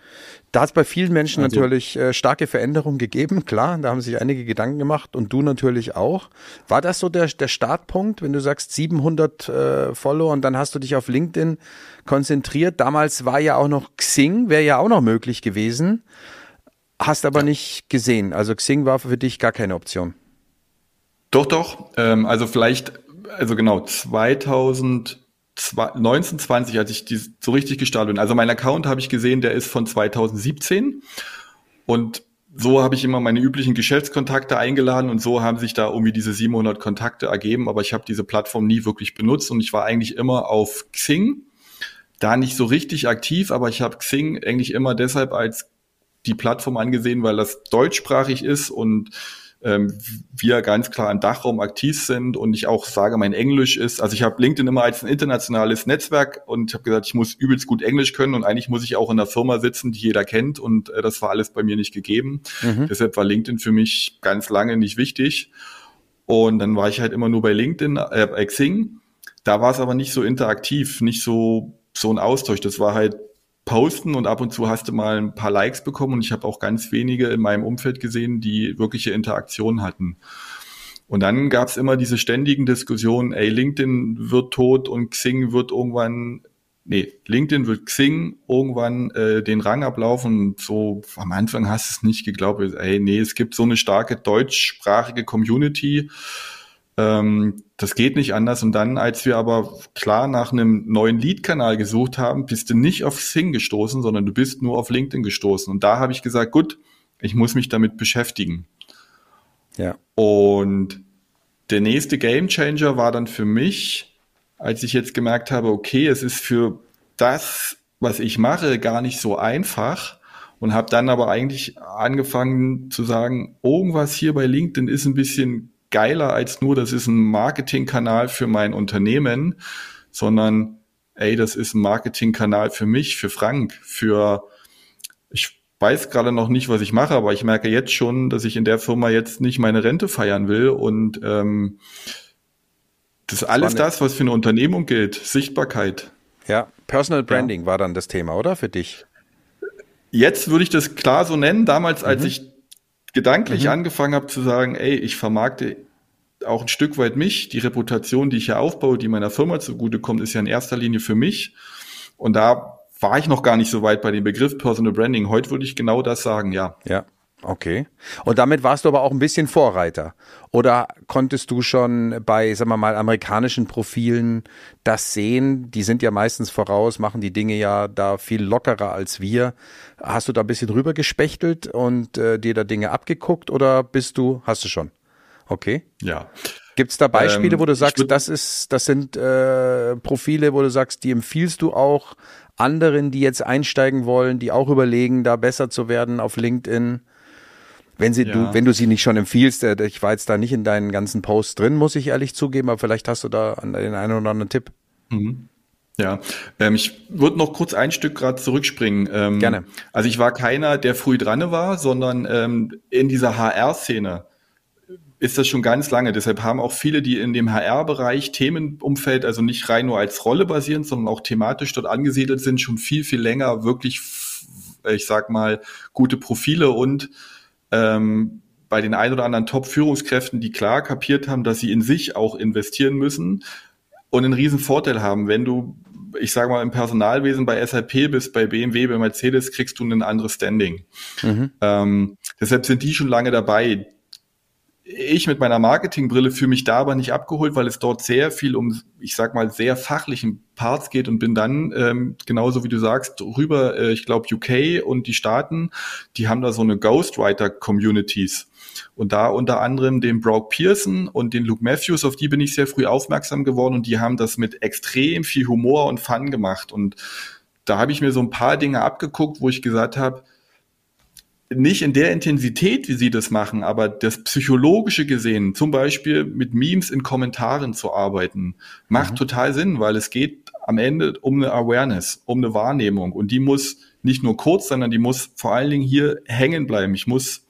Da hat es bei vielen Menschen Also, natürlich äh, starke Veränderungen gegeben, klar, da haben sich einige Gedanken gemacht und du natürlich auch. War das so der, der Startpunkt, wenn du sagst siebenhundert äh, Follower und dann hast du dich auf LinkedIn konzentriert? Damals war ja auch noch Xing, wäre ja auch noch möglich gewesen, hast aber ja. nicht gesehen. Also Xing war für dich gar keine Option. Doch, doch. Ähm, also vielleicht, also genau, zweitausendneunzehn, zwanzig, als ich die, so richtig gestartet bin. Also mein Account habe ich gesehen, der ist von zweitausendsiebzehn und so habe ich immer meine üblichen Geschäftskontakte eingeladen und so haben sich da irgendwie diese siebenhundert Kontakte ergeben, aber ich habe diese Plattform nie wirklich benutzt und ich war eigentlich immer auf Xing, da nicht so richtig aktiv, aber ich habe Xing eigentlich immer deshalb als die Plattform angesehen, weil das deutschsprachig ist und ähm, wir ganz klar im Dachraum aktiv sind und ich auch sage, mein Englisch ist, also ich habe LinkedIn immer als ein internationales Netzwerk und ich habe gesagt, ich muss übelst gut Englisch können und eigentlich muss ich auch in einer Firma sitzen, die jeder kennt und äh, das war alles bei mir nicht gegeben. Mhm. Deshalb war LinkedIn für mich ganz lange nicht wichtig und dann war ich halt immer nur bei LinkedIn, äh, bei Xing. Da war es aber nicht so interaktiv, nicht so so ein Austausch. Das war halt posten und ab und zu hast du mal ein paar Likes bekommen und ich habe auch ganz wenige in meinem Umfeld gesehen, die wirkliche Interaktion hatten. Und dann gab es immer diese ständigen Diskussionen, ey, LinkedIn wird tot und Xing wird irgendwann, nee, LinkedIn wird Xing irgendwann äh, den Rang ablaufen. Und so am Anfang hast du es nicht geglaubt, ey, nee, es gibt so eine starke deutschsprachige Community, das geht nicht anders. Und dann, als wir aber klar nach einem neuen Lead-Kanal gesucht haben, bist du nicht auf Xing gestoßen, sondern du bist nur auf LinkedIn gestoßen. Und da habe ich gesagt, gut, ich muss mich damit beschäftigen. Ja. Und der nächste Gamechanger war dann für mich, als ich jetzt gemerkt habe, okay, es ist für das, was ich mache, gar nicht so einfach. Und habe dann aber eigentlich angefangen zu sagen, irgendwas hier bei LinkedIn ist ein bisschen geiler als nur, das ist ein Marketingkanal für mein Unternehmen, sondern ey, das ist ein Marketingkanal für mich, für Frank, für, ich weiß gerade noch nicht, was ich mache, aber ich merke jetzt schon, dass ich in der Firma jetzt nicht meine Rente feiern will und ähm, das ist alles das, was für eine Unternehmung gilt, Sichtbarkeit. Ja, Personal Branding ja. war dann das Thema, oder, für dich? Jetzt würde ich das klar so nennen, damals, als mhm. ich gedanklich mhm. angefangen habe zu sagen, ey, ich vermarkte auch ein Stück weit mich, die Reputation, die ich hier aufbaue, die meiner Firma zugutekommt, ist ja in erster Linie für mich. Und da war ich noch gar nicht so weit bei dem Begriff Personal Branding. Heute würde ich genau das sagen, ja. Ja, okay. Und damit warst du aber auch ein bisschen Vorreiter. Oder konntest du schon bei, sagen wir mal, amerikanischen Profilen das sehen? Die sind ja meistens voraus, machen die Dinge ja da viel lockerer als wir. Hast du da ein bisschen rüber gespechtelt und äh, dir da Dinge abgeguckt oder bist du, hast du schon? Okay. Ja. Gibt es da Beispiele, ähm, wo du sagst, das ist, das sind äh, Profile, wo du sagst, die empfiehlst du auch anderen, die jetzt einsteigen wollen, die auch überlegen, da besser zu werden auf LinkedIn? Wenn sie, ja. du, wenn du sie nicht schon empfiehlst, äh, ich war jetzt da nicht in deinen ganzen Posts drin, muss ich ehrlich zugeben, aber vielleicht hast du da den einen oder anderen Tipp. Mhm. Ja, ähm, ich würde noch kurz ein Stück gerade zurückspringen. Ähm, Gerne. Also ich war keiner, der früh dran war, sondern ähm, in dieser H R-Szene ist das schon ganz lange. Deshalb haben auch viele, die in dem H R-Bereich, Themenumfeld, also nicht rein nur als Rolle basierend, sondern auch thematisch dort angesiedelt sind, schon viel, viel länger wirklich, ich sag mal, gute Profile und ähm, bei den ein oder anderen Top-Führungskräften, die klar kapiert haben, dass sie in sich auch investieren müssen und einen riesen Vorteil haben. Wenn du, ich sage mal, im Personalwesen bei S A P bist, bei B M W, bei Mercedes, kriegst du ein anderes Standing. Mhm. Ähm, deshalb sind die schon lange dabei. Ich mit meiner Marketingbrille fühle mich da aber nicht abgeholt, weil es dort sehr viel um, ich sag mal, sehr fachlichen Parts geht und bin dann, ähm, genauso wie du sagst, rüber, äh, ich glaube, U K und die Staaten, die haben da so eine Ghostwriter-Communities. Und da unter anderem den Brock Pearson und den Luke Matthews, auf die bin ich sehr früh aufmerksam geworden und die haben das mit extrem viel Humor und Fun gemacht. Und da habe ich mir so ein paar Dinge abgeguckt, wo ich gesagt habe, nicht in der Intensität, wie sie das machen, aber das Psychologische gesehen, zum Beispiel mit Memes in Kommentaren zu arbeiten, macht mhm. total Sinn, weil es geht am Ende um eine Awareness, um eine Wahrnehmung und die muss nicht nur kurz, sondern die muss vor allen Dingen hier hängen bleiben. Ich muss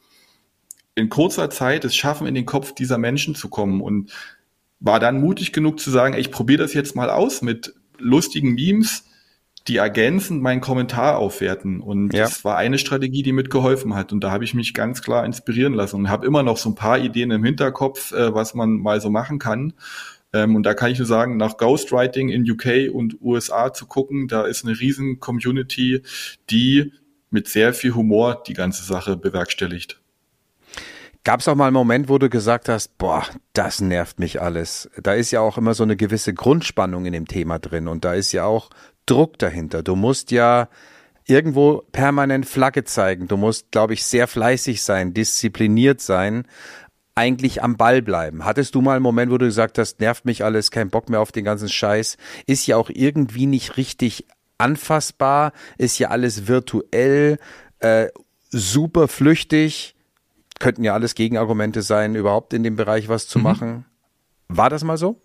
in kurzer Zeit es schaffen, in den Kopf dieser Menschen zu kommen und war dann mutig genug zu sagen, ich probiere das jetzt mal aus mit lustigen Memes, die ergänzend meinen Kommentar aufwerten. Und Ja. das war eine Strategie, die mitgeholfen hat. Und da habe ich mich ganz klar inspirieren lassen und habe immer noch so ein paar Ideen im Hinterkopf, äh, was man mal so machen kann. Ähm, und da kann ich nur sagen, nach Ghostwriting in U K und U S A zu gucken, da ist eine riesen Community, die mit sehr viel Humor die ganze Sache bewerkstelligt. Gab es auch mal einen Moment, wo du gesagt hast, boah, das nervt mich alles. Da ist ja auch immer so eine gewisse Grundspannung in dem Thema drin und da ist ja auch Druck dahinter. Du musst ja irgendwo permanent Flagge zeigen. Du musst, glaube ich, sehr fleißig sein, diszipliniert sein, eigentlich am Ball bleiben. Hattest du mal einen Moment, wo du gesagt hast, nervt mich alles, kein Bock mehr auf den ganzen Scheiß? Ist ja auch irgendwie nicht richtig anfassbar, ist ja alles virtuell, äh, super flüchtig. Könnten ja alles Gegenargumente sein, überhaupt in dem Bereich was zu mhm. machen. War das mal so?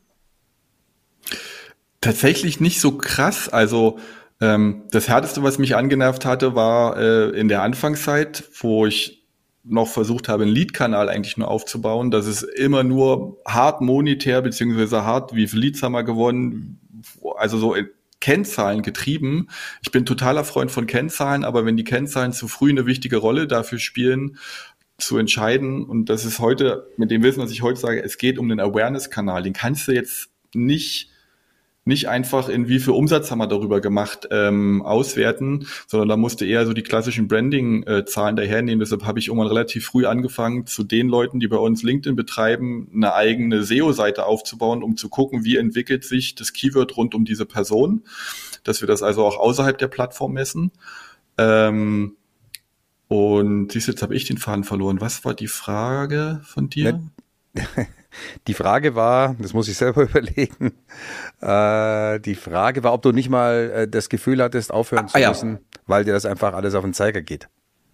Tatsächlich nicht so krass. Also ähm, das Härteste, was mich angenervt hatte, war äh, in der Anfangszeit, wo ich noch versucht habe, einen Lead-Kanal eigentlich nur aufzubauen. Das ist immer nur hart monetär, beziehungsweise hart, wie viele Leads haben wir gewonnen, also so Kennzahlen getrieben. Ich bin totaler Freund von Kennzahlen, aber wenn die Kennzahlen zu früh eine wichtige Rolle dafür spielen, zu entscheiden, und das ist heute, mit dem Wissen, was ich heute sage, es geht um den Awareness-Kanal, den kannst du jetzt nicht nicht einfach in wie viel Umsatz haben wir darüber gemacht ähm, auswerten, sondern da musste eher so die klassischen Branding-Zahlen dahernehmen. Deshalb habe ich irgendwann relativ früh angefangen, zu den Leuten, die bei uns LinkedIn betreiben, eine eigene S E O-Seite aufzubauen, um zu gucken, wie entwickelt sich das Keyword rund um diese Person, dass wir das also auch außerhalb der Plattform messen. Ähm, und siehst du, jetzt habe ich den Faden verloren. Was war die Frage von dir? Die Frage war, das muss ich selber überlegen, äh, die Frage war, ob du nicht mal äh, das Gefühl hattest, aufhören zu ah, müssen, ja. weil dir das einfach alles auf den Zeiger geht.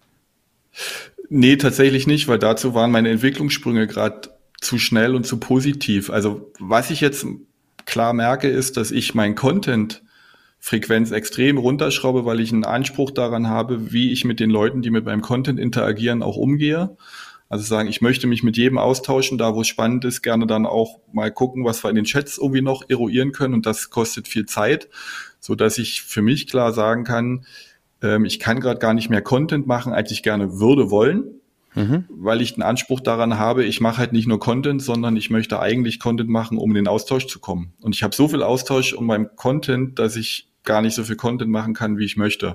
Nee, tatsächlich nicht, weil dazu waren meine Entwicklungssprünge gerade zu schnell und zu positiv. Also was ich jetzt klar merke, ist, dass ich mein Content-Frequenz extrem runterschraube, weil ich einen Anspruch daran habe, wie ich mit den Leuten, die mit meinem Content interagieren, auch umgehe. Also sagen, ich möchte mich mit jedem austauschen, da wo es spannend ist, gerne dann auch mal gucken, was wir in den Chats irgendwie noch eruieren können, und das kostet viel Zeit, so dass ich für mich klar sagen kann, ähm, ich kann gerade gar nicht mehr Content machen, als ich gerne würde wollen, mhm. weil ich den Anspruch daran habe, ich mache halt nicht nur Content, sondern ich möchte eigentlich Content machen, um in den Austausch zu kommen. Und ich habe so viel Austausch um meinem Content, dass ich gar nicht so viel Content machen kann, wie ich möchte.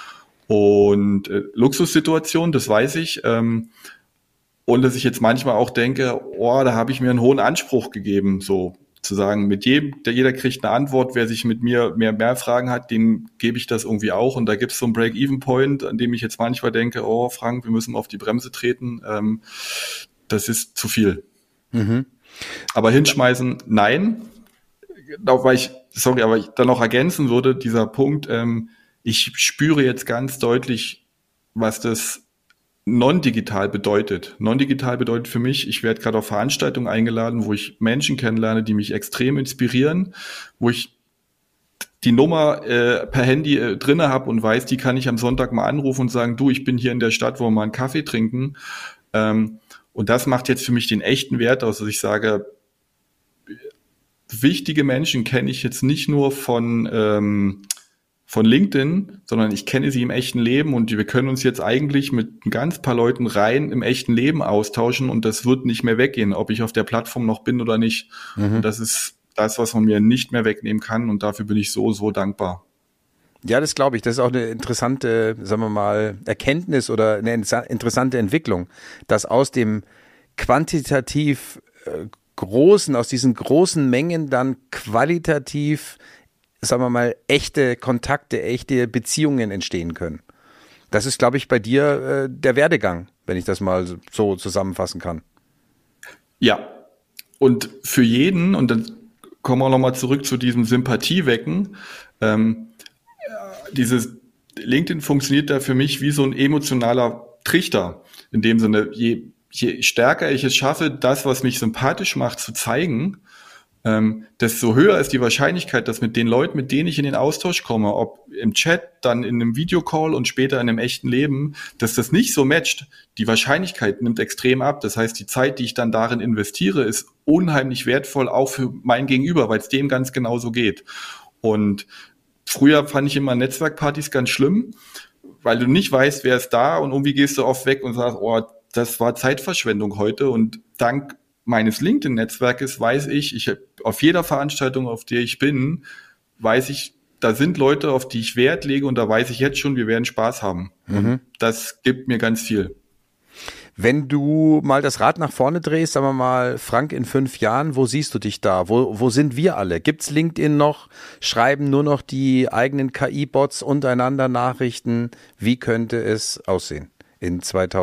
Und äh, Luxussituation, das weiß ich, ähm, und dass ich jetzt manchmal auch denke, oh, da habe ich mir einen hohen Anspruch gegeben, so zu sagen, mit jedem, der, jeder kriegt eine Antwort, wer sich mit mir mehr, mehr Fragen hat, dem gebe ich das irgendwie auch. Und da gibt es so einen Break-Even-Point, an dem ich jetzt manchmal denke, oh Frank, wir müssen auf die Bremse treten. Ähm, das ist zu viel. Mhm. Aber hinschmeißen, nein. Auch weil ich, sorry, aber ich dann noch ergänzen würde, dieser Punkt, ähm, ich spüre jetzt ganz deutlich, was das non-digital bedeutet. Non-digital bedeutet für mich, ich werde gerade auf Veranstaltungen eingeladen, wo ich Menschen kennenlerne, die mich extrem inspirieren, wo ich die Nummer äh, per Handy äh, drinne habe und weiß, die kann ich am Sonntag mal anrufen und sagen, du, ich bin hier in der Stadt, wo wir mal einen Kaffee trinken. Ähm, und das macht jetzt für mich den echten Wert aus, dass ich sage, wichtige Menschen kenne ich jetzt nicht nur von ähm, von LinkedIn, sondern ich kenne sie im echten Leben, und wir können uns jetzt eigentlich mit ein ganz paar Leuten rein im echten Leben austauschen, und das wird nicht mehr weggehen, ob ich auf der Plattform noch bin oder nicht. Mhm. Und das ist das, was man mir nicht mehr wegnehmen kann, und dafür bin ich so, so dankbar. Ja, das glaube ich. Das ist auch eine interessante, sagen wir mal, Erkenntnis oder eine interessante Entwicklung, dass aus dem quantitativ äh, großen, aus diesen großen Mengen dann qualitativ, sagen wir mal, echte Kontakte, echte Beziehungen entstehen können. Das ist, glaube ich, bei dir äh, der Werdegang, wenn ich das mal so zusammenfassen kann. Ja, und für jeden, und dann kommen wir nochmal zurück zu diesem Sympathiewecken, ähm, dieses LinkedIn funktioniert da für mich wie so ein emotionaler Trichter. In dem Sinne, je, je stärker ich es schaffe, das, was mich sympathisch macht, zu zeigen, Ähm, desto höher ist die Wahrscheinlichkeit, dass mit den Leuten, mit denen ich in den Austausch komme, ob im Chat, dann in einem Videocall und später in einem echten Leben, dass das nicht so matcht. Die Wahrscheinlichkeit nimmt extrem ab. Das heißt, die Zeit, die ich dann darin investiere, ist unheimlich wertvoll, auch für mein Gegenüber, weil es dem ganz genauso geht. Und früher fand ich immer Netzwerkpartys ganz schlimm, weil du nicht weißt, wer ist da und irgendwie gehst du oft weg und sagst, oh, das war Zeitverschwendung heute. Und dank meines LinkedIn-Netzwerkes weiß ich, ich auf jeder Veranstaltung, auf der ich bin, weiß ich, da sind Leute, auf die ich Wert lege und da weiß ich jetzt schon, wir werden Spaß haben. Mhm. Und das gibt mir ganz viel. Wenn du mal das Rad nach vorne drehst, sagen wir mal, Frank, in fünf Jahren, wo siehst du dich da? Wo, wo sind wir alle? Gibt's LinkedIn noch? Schreiben nur noch die eigenen K I-Bots untereinander Nachrichten? Wie könnte es aussehen in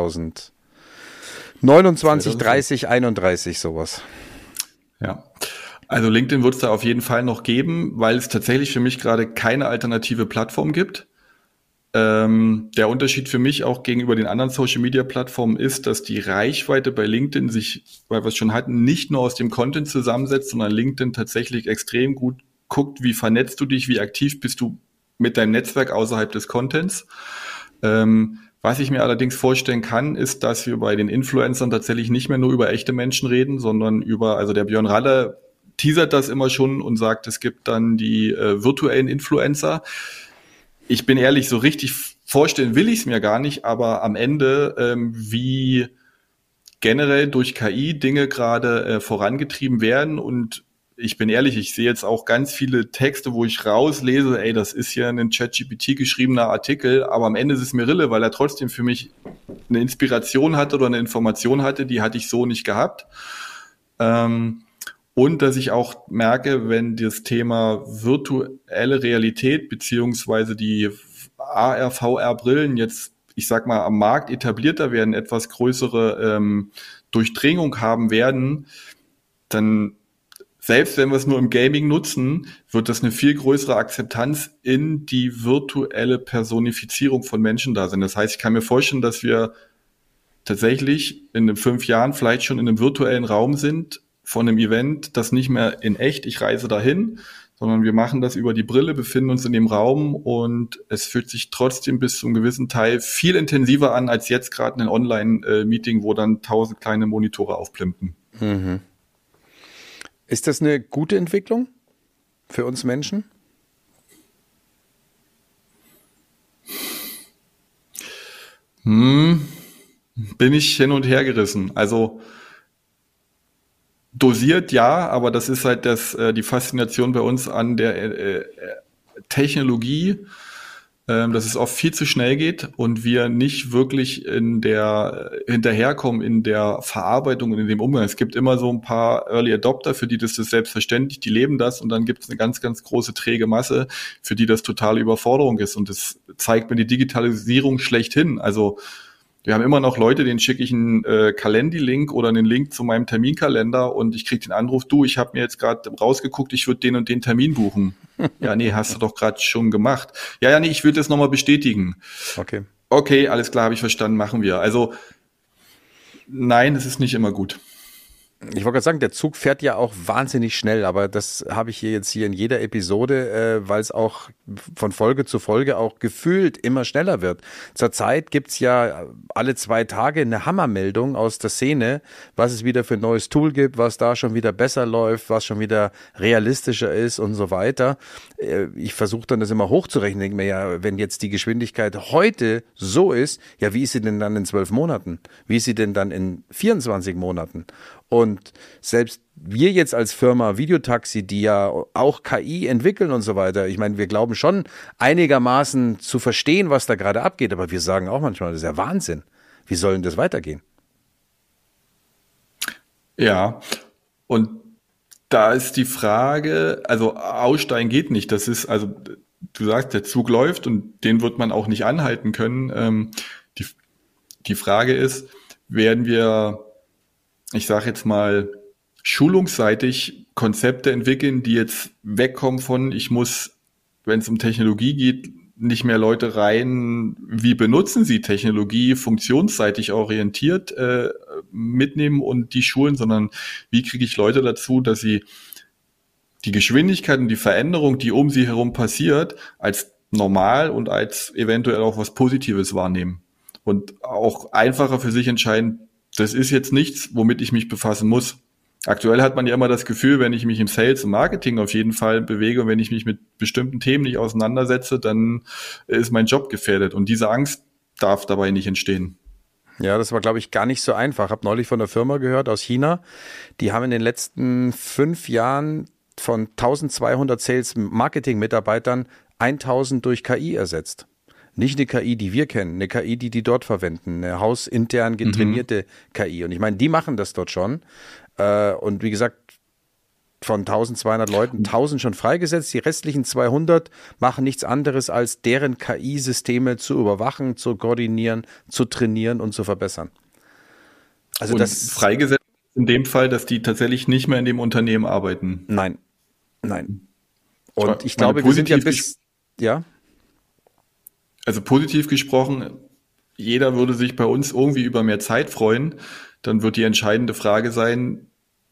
zweitausendneunundzwanzig, dreißig, einunddreißig, sowas? Ja, also LinkedIn wird es da auf jeden Fall noch geben, weil es tatsächlich für mich gerade keine alternative Plattform gibt. Ähm, der Unterschied für mich auch gegenüber den anderen Social-Media-Plattformen ist, dass die Reichweite bei LinkedIn sich, weil wir es schon hatten, nicht nur aus dem Content zusammensetzt, sondern LinkedIn tatsächlich extrem gut guckt, wie vernetzt du dich, wie aktiv bist du mit deinem Netzwerk außerhalb des Contents. Ähm, was ich mir allerdings vorstellen kann, ist, dass wir bei den Influencern tatsächlich nicht mehr nur über echte Menschen reden, sondern über, also der Björn Ralle teasert das immer schon und sagt, es gibt dann die äh, virtuellen Influencer. Ich bin ehrlich, so richtig vorstellen will ich es mir gar nicht, aber am Ende, ähm, wie generell durch K I Dinge gerade äh, vorangetrieben werden, und ich bin ehrlich, ich sehe jetzt auch ganz viele Texte, wo ich rauslese, ey, das ist ja ein ChatGPT geschriebener Artikel, aber am Ende ist es mir Rille, weil er trotzdem für mich eine Inspiration hatte oder eine Information hatte, die hatte ich so nicht gehabt. Ähm, Und dass ich auch merke, wenn das Thema virtuelle Realität beziehungsweise die A R, V R-Brillen jetzt, ich sag mal, am Markt etablierter werden, etwas größere ähm, Durchdringung haben werden, dann, selbst wenn wir es nur im Gaming nutzen, wird das eine viel größere Akzeptanz in die virtuelle Personifizierung von Menschen da sein. Das heißt, ich kann mir vorstellen, dass wir tatsächlich in fünf Jahren vielleicht schon in einem virtuellen Raum sind, von einem Event, das nicht mehr in echt, ich reise dahin, sondern wir machen das über die Brille, befinden uns in dem Raum und es fühlt sich trotzdem bis zu einem gewissen Teil viel intensiver an, als jetzt gerade ein Online-Meeting, wo dann tausend kleine Monitore aufplimpen. Mhm. Ist das eine gute Entwicklung für uns Menschen? Hm, bin ich hin und her gerissen. Also dosiert ja, aber das ist halt das, äh, die Faszination bei uns an der äh, Technologie, äh, dass es oft viel zu schnell geht und wir nicht wirklich in der hinterherkommen in der Verarbeitung und in dem Umgang. Es gibt immer so ein paar Early Adopter, für die das ist selbstverständlich, die leben das, und dann gibt es eine ganz, ganz große träge Masse, für die das totale Überforderung ist, und das zeigt mir die Digitalisierung schlechthin. Also wir haben immer noch Leute, denen schicke ich einen äh, Calendly-Link oder einen Link zu meinem Terminkalender und ich kriege den Anruf, du, ich habe mir jetzt gerade rausgeguckt, ich würde den und den Termin buchen. Ja, nee, hast du doch gerade schon gemacht. Ja, ja, nee, ich würde das nochmal bestätigen. Okay. Okay, alles klar, habe ich verstanden, machen wir. Also nein, es ist nicht immer gut. Ich wollte gerade sagen, der Zug fährt ja auch wahnsinnig schnell, aber das habe ich hier jetzt hier in jeder Episode, äh, weil es auch von Folge zu Folge auch gefühlt immer schneller wird. Zurzeit gibt's ja alle zwei Tage eine Hammermeldung aus der Szene, was es wieder für ein neues Tool gibt, was da schon wieder besser läuft, was schon wieder realistischer ist und so weiter. Äh, ich versuche dann das immer hochzurechnen, denke mir, ja, wenn jetzt die Geschwindigkeit heute so ist, ja, wie ist sie denn dann in zwölf Monaten? Wie ist sie denn dann in vierundzwanzig Monaten? Und selbst wir jetzt als Firma Videotaxi, die ja auch K I entwickeln und so weiter, ich meine, wir glauben schon einigermaßen zu verstehen, was da gerade abgeht, aber wir sagen auch manchmal, das ist ja Wahnsinn. Wie soll denn das weitergehen? Ja, und da ist die Frage, also aussteigen geht nicht. Das ist, also du sagst, der Zug läuft und den wird man auch nicht anhalten können. Ähm, die, die Frage ist, werden wir, ich sage jetzt mal, schulungsseitig Konzepte entwickeln, die jetzt wegkommen von, ich muss, wenn es um Technologie geht, nicht mehr Leute rein, wie benutzen sie Technologie, funktionsseitig orientiert äh, mitnehmen und die schulen, sondern wie kriege ich Leute dazu, dass sie die Geschwindigkeit und die Veränderung, die um sie herum passiert, als normal und als eventuell auch was Positives wahrnehmen und auch einfacher für sich entscheiden, das ist jetzt nichts, womit ich mich befassen muss. Aktuell hat man ja immer das Gefühl, wenn ich mich im Sales und Marketing auf jeden Fall bewege und wenn ich mich mit bestimmten Themen nicht auseinandersetze, dann ist mein Job gefährdet. Und diese Angst darf dabei nicht entstehen. Ja, das war, glaube ich, gar nicht so einfach. Ich habe neulich von einer Firma gehört aus China, die haben in den letzten fünf Jahren von eintausendzweihundert Sales-Marketing-Mitarbeitern tausend durch K I ersetzt. Nicht eine K I, die wir kennen, eine K I, die die dort verwenden, eine hausintern getrainierte mhm. K I. Und ich meine, die machen das dort schon. Und wie gesagt, von eintausendzweihundert Leuten tausend schon freigesetzt. Die restlichen zweihundert machen nichts anderes, als deren K I-Systeme zu überwachen, zu koordinieren, zu trainieren und zu verbessern. Also und das freigesetzt in dem Fall, dass die tatsächlich nicht mehr in dem Unternehmen arbeiten. Nein, nein. Und Aber ich glaube, wir sind ja bis, ja. Also positiv gesprochen, jeder würde sich bei uns irgendwie über mehr Zeit freuen. Dann wird die entscheidende Frage sein,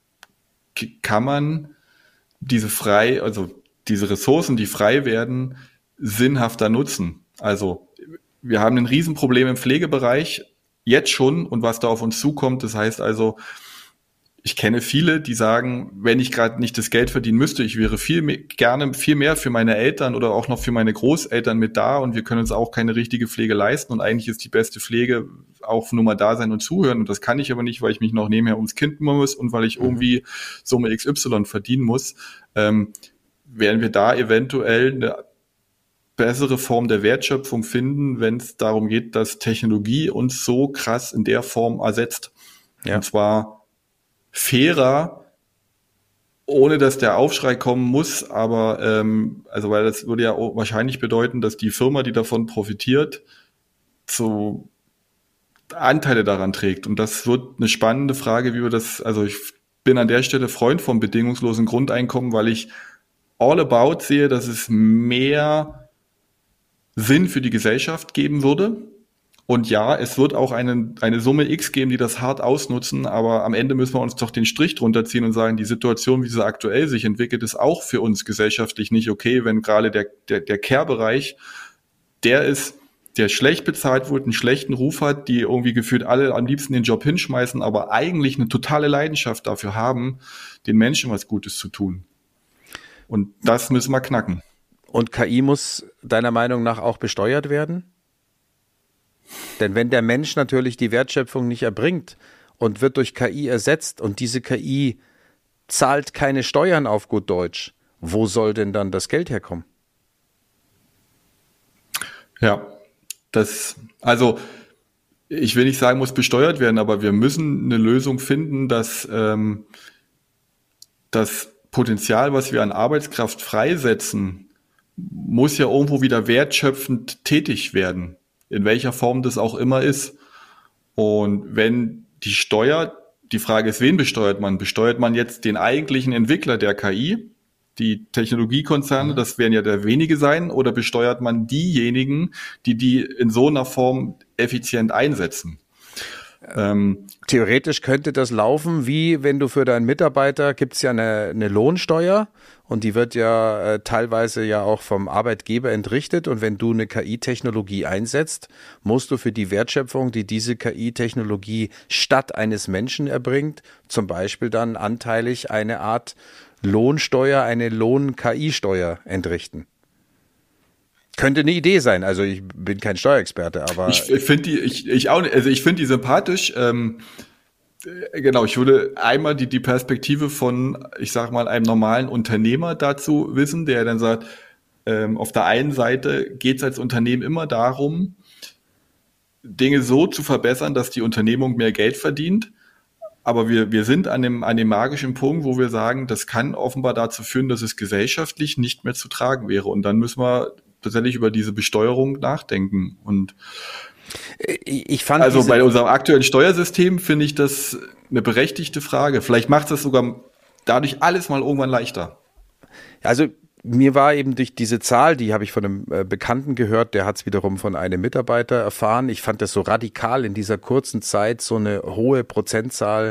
kann man diese frei, also diese Ressourcen, die frei werden, sinnhafter nutzen? Also wir haben ein Riesenproblem im Pflegebereich, jetzt schon, und was da auf uns zukommt. Das heißt also, ich kenne viele, die sagen, wenn ich gerade nicht das Geld verdienen müsste, ich wäre viel mehr, gerne viel mehr für meine Eltern oder auch noch für meine Großeltern mit da und wir können uns auch keine richtige Pflege leisten und eigentlich ist die beste Pflege auch nur mal da sein und zuhören und das kann ich aber nicht, weil ich mich noch nebenher ums Kind kümmern muss und weil ich irgendwie Summe X Y verdienen muss, ähm, werden wir da eventuell eine bessere Form der Wertschöpfung finden, wenn es darum geht, dass Technologie uns so krass in der Form ersetzt. Ja. Und zwar fairer, ohne dass der Aufschrei kommen muss, aber ähm, also weil das würde ja auch wahrscheinlich bedeuten, dass die Firma, die davon profitiert, so Anteile daran trägt. Und das wird eine spannende Frage, wie wir das, also ich bin an der Stelle Freund vom bedingungslosen Grundeinkommen, weil ich all about sehe, dass es mehr Sinn für die Gesellschaft geben würde. Und ja, es wird auch eine, eine Summe X geben, die das hart ausnutzen, aber am Ende müssen wir uns doch den Strich drunter ziehen und sagen, die Situation, wie sie aktuell sich entwickelt, ist auch für uns gesellschaftlich nicht okay, wenn gerade der, der, der Care-Bereich, der ist, der schlecht bezahlt wird, einen schlechten Ruf hat, die irgendwie gefühlt alle am liebsten den Job hinschmeißen, aber eigentlich eine totale Leidenschaft dafür haben, den Menschen was Gutes zu tun. Und das müssen wir knacken. Und K I muss deiner Meinung nach auch besteuert werden? Denn wenn der Mensch natürlich die Wertschöpfung nicht erbringt und wird durch K I ersetzt und diese K I zahlt keine Steuern auf gut Deutsch, wo soll denn dann das Geld herkommen? Ja, das, also ich will nicht sagen, muss besteuert werden, aber wir müssen eine Lösung finden, dass ähm, das Potenzial, was wir an Arbeitskraft freisetzen, muss ja irgendwo wieder wertschöpfend tätig werden. In welcher Form das auch immer ist. Und wenn die Steuer, die Frage ist, wen besteuert man? Besteuert man jetzt den eigentlichen Entwickler der K I, die Technologiekonzerne, das werden ja der wenige sein, oder besteuert man diejenigen, die die in so einer Form effizient einsetzen? Ähm, Theoretisch könnte das laufen, wie wenn du für deinen Mitarbeiter, gibt's ja eine, eine Lohnsteuer und die wird ja äh, teilweise ja auch vom Arbeitgeber entrichtet und wenn du eine K I-Technologie einsetzt, musst du für die Wertschöpfung, die diese K I-Technologie statt eines Menschen erbringt, zum Beispiel dann anteilig eine Art Lohnsteuer, eine Lohn-K I-Steuer entrichten. Könnte eine Idee sein. Also ich bin kein Steuerexperte, aber ich finde die, ich, ich auch, also ich finde die sympathisch. Ähm, genau, ich würde einmal die die Perspektive von, ich sag mal, einem normalen Unternehmer dazu wissen, der dann sagt, ähm, auf der einen Seite geht es als Unternehmen immer darum, Dinge so zu verbessern, dass die Unternehmung mehr Geld verdient. Aber wir wir sind an dem an dem magischen Punkt, wo wir sagen, das kann offenbar dazu führen, dass es gesellschaftlich nicht mehr zu tragen wäre. Und dann müssen wir tatsächlich über diese Besteuerung nachdenken. Und ich fand also bei unserem aktuellen Steuersystem finde ich das eine berechtigte Frage. Vielleicht macht das sogar dadurch alles mal irgendwann leichter. Also mir war eben durch diese Zahl, die habe ich von einem äh, Bekannten gehört, der hat es wiederum von einem Mitarbeiter erfahren. Ich fand das so radikal in dieser kurzen Zeit, so eine hohe Prozentzahl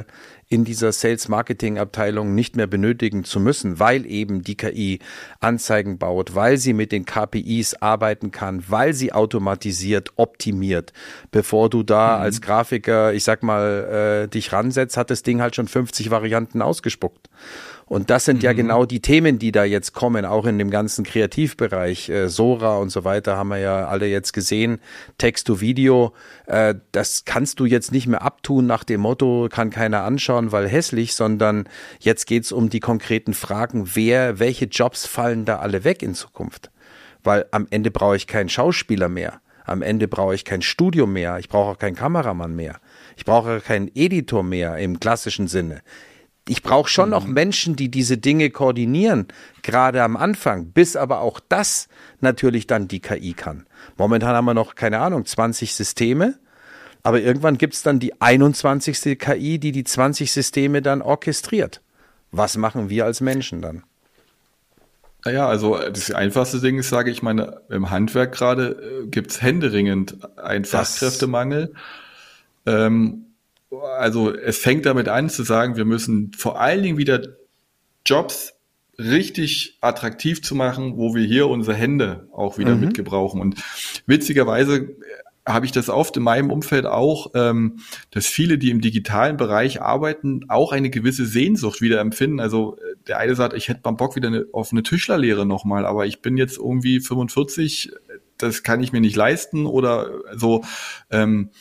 in dieser Sales-Marketing-Abteilung nicht mehr benötigen zu müssen, weil eben die K I Anzeigen baut, weil sie mit den K P Is arbeiten kann, weil sie automatisiert, optimiert. Bevor du da mhm. als Grafiker, ich sag mal, äh, dich ransetzt, hat das Ding halt schon fünfzig Varianten ausgespuckt. Und das sind mhm. ja genau die Themen, die da jetzt kommen, auch in dem ganzen Kreativbereich. Äh, Sora und so weiter haben wir ja alle jetzt gesehen. Text-to-Video, äh, das kannst du jetzt nicht mehr abtun nach dem Motto, kann keiner anschauen, weil hässlich, sondern jetzt geht's um die konkreten Fragen, wer, welche Jobs fallen da alle weg in Zukunft? Weil am Ende brauche ich keinen Schauspieler mehr. Am Ende brauche ich kein Studio mehr. Ich brauche auch keinen Kameramann mehr. Ich brauche keinen Editor mehr im klassischen Sinne. Ich brauche schon noch Menschen, die diese Dinge koordinieren, gerade am Anfang, bis aber auch das natürlich dann die K I kann. Momentan haben wir noch, keine Ahnung, zwanzig Systeme, aber irgendwann gibt es dann die einundzwanzigste K I, die die zwanzig Systeme dann orchestriert. Was machen wir als Menschen dann? Naja, also das einfachste Ding ist, sage ich meine, im Handwerk gerade äh, gibt es händeringend einen Fachkräftemangel. Ähm, Also es fängt damit an zu sagen, wir müssen vor allen Dingen wieder Jobs richtig attraktiv zu machen, wo wir hier unsere Hände auch wieder mhm. mit gebrauchen. Und witzigerweise habe ich das oft in meinem Umfeld auch, ähm, dass viele, die im digitalen Bereich arbeiten, auch eine gewisse Sehnsucht wieder empfinden. Also der eine sagt, ich hätte mal Bock wieder eine, auf eine Tischlerlehre nochmal, aber ich bin jetzt irgendwie fünfundvierzig, das kann ich mir nicht leisten oder so. Ähm,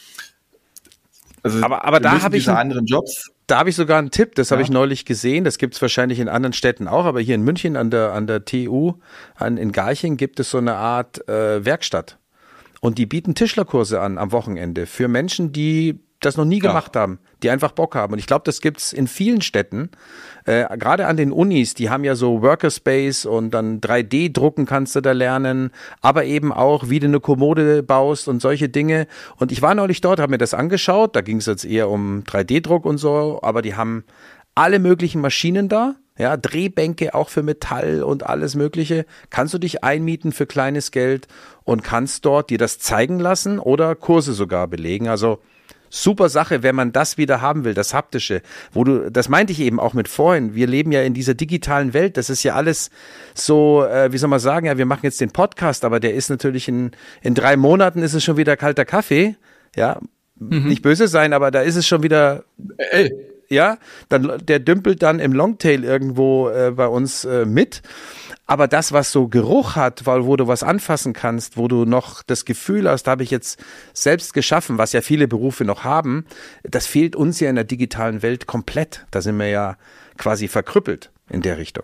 Also aber aber da habe ich diese anderen Jobs. Da habe ich sogar einen Tipp, das ja. habe ich neulich gesehen, das gibt es wahrscheinlich in anderen Städten auch, aber hier in München an der an der T U an, in Garching gibt es so eine Art äh, Werkstatt und die bieten Tischlerkurse an am Wochenende für Menschen, die das noch nie gemacht ja. haben, die einfach Bock haben. Und ich glaube, das gibt's in vielen Städten, äh, gerade an den Unis, die haben ja so Workerspace und dann drei D drucken kannst du da lernen, aber eben auch, wie du eine Kommode baust und solche Dinge. Und ich war neulich dort, habe mir das angeschaut, da ging es jetzt eher um drei D Druck und so, aber die haben alle möglichen Maschinen da, ja, Drehbänke auch für Metall und alles Mögliche. Kannst du dich einmieten für kleines Geld und kannst dort dir das zeigen lassen oder Kurse sogar belegen. Also super Sache, wenn man das wieder haben will, das Haptische, wo du, das meinte ich eben auch mit vorhin, wir leben ja in dieser digitalen Welt, das ist ja alles so, äh, wie soll man sagen, ja, wir machen jetzt den Podcast, aber der ist natürlich in, in drei Monaten ist es schon wieder kalter Kaffee, ja, mhm. nicht böse sein, aber da ist es schon wieder, ey. ja, dann, der dümpelt dann im Longtail irgendwo äh, bei uns äh, mit. Aber das, was so Geruch hat, weil wo du was anfassen kannst, wo du noch das Gefühl hast, da habe ich jetzt selbst geschaffen, was ja viele Berufe noch haben, das fehlt uns ja in der digitalen Welt komplett. Da sind wir ja quasi verkrüppelt in der Richtung.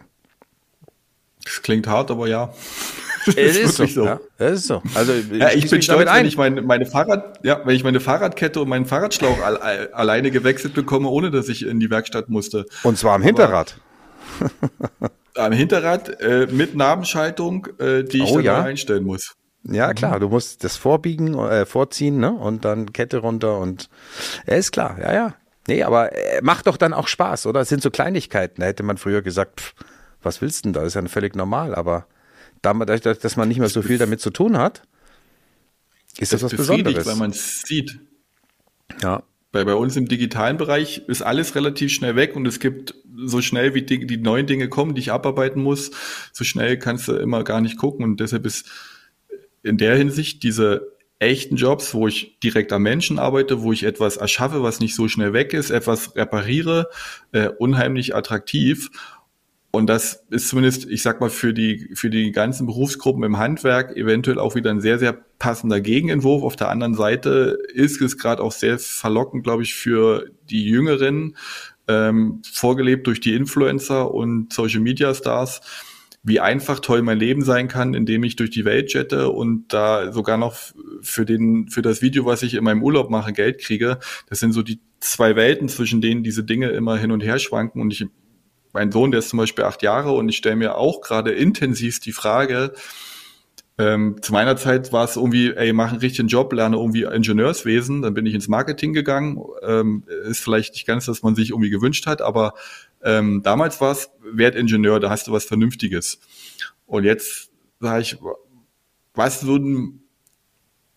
Das klingt hart, aber ja. Es ist, ist so. so. Ja, es ist so. Also ja, ich bin stolz, wenn ich meine, meine Fahrrad, ja, wenn ich meine Fahrradkette und meinen Fahrradschlauch al- alleine gewechselt bekomme, ohne dass ich in die Werkstatt musste. Und zwar am aber Hinterrad. Am Hinterrad äh, mit Nabenschaltung, äh, die ich oh, dann ja. einstellen muss. Ja, klar, du musst das vorbiegen, äh, vorziehen, ne? Und dann Kette runter und ja, ist klar, ja, ja. Nee, aber äh, macht doch dann auch Spaß, oder? Es sind so Kleinigkeiten. Da hätte man früher gesagt, pff, was willst du denn da? Das ist ja völlig normal, aber dadurch, dass man nicht mehr so viel damit zu tun hat, ist das, das was Besonderes. Weil man es sieht. Ja. Weil bei uns im digitalen Bereich ist alles relativ schnell weg und es gibt so schnell, wie die, die neuen Dinge kommen, die ich abarbeiten muss, so schnell kannst du immer gar nicht gucken und deshalb ist in der Hinsicht diese echten Jobs, wo ich direkt am Menschen arbeite, wo ich etwas erschaffe, was nicht so schnell weg ist, etwas repariere, äh, unheimlich attraktiv. Und das ist zumindest, ich sag mal, für die, für die ganzen Berufsgruppen im Handwerk eventuell auch wieder ein sehr, sehr passender Gegenentwurf. Auf der anderen Seite ist es gerade auch sehr verlockend, glaube ich, für die Jüngeren, ähm, vorgelebt durch die Influencer und Social Media Stars, wie einfach toll mein Leben sein kann, indem ich durch die Welt jette und da sogar noch für den, für das Video, was ich in meinem Urlaub mache, Geld kriege. Das sind so die zwei Welten, zwischen denen diese Dinge immer hin und her schwanken und ich Mein Sohn, der ist zum Beispiel acht Jahre und ich stelle mir auch gerade intensiv die Frage, ähm, zu meiner Zeit war es irgendwie, ey, mach einen richtigen Job, lerne irgendwie Ingenieurswesen, dann bin ich ins Marketing gegangen, ähm, ist vielleicht nicht ganz, was man sich irgendwie gewünscht hat, aber ähm, damals war es, werd Ingenieur, da hast du was Vernünftiges. Und jetzt sage ich, was würden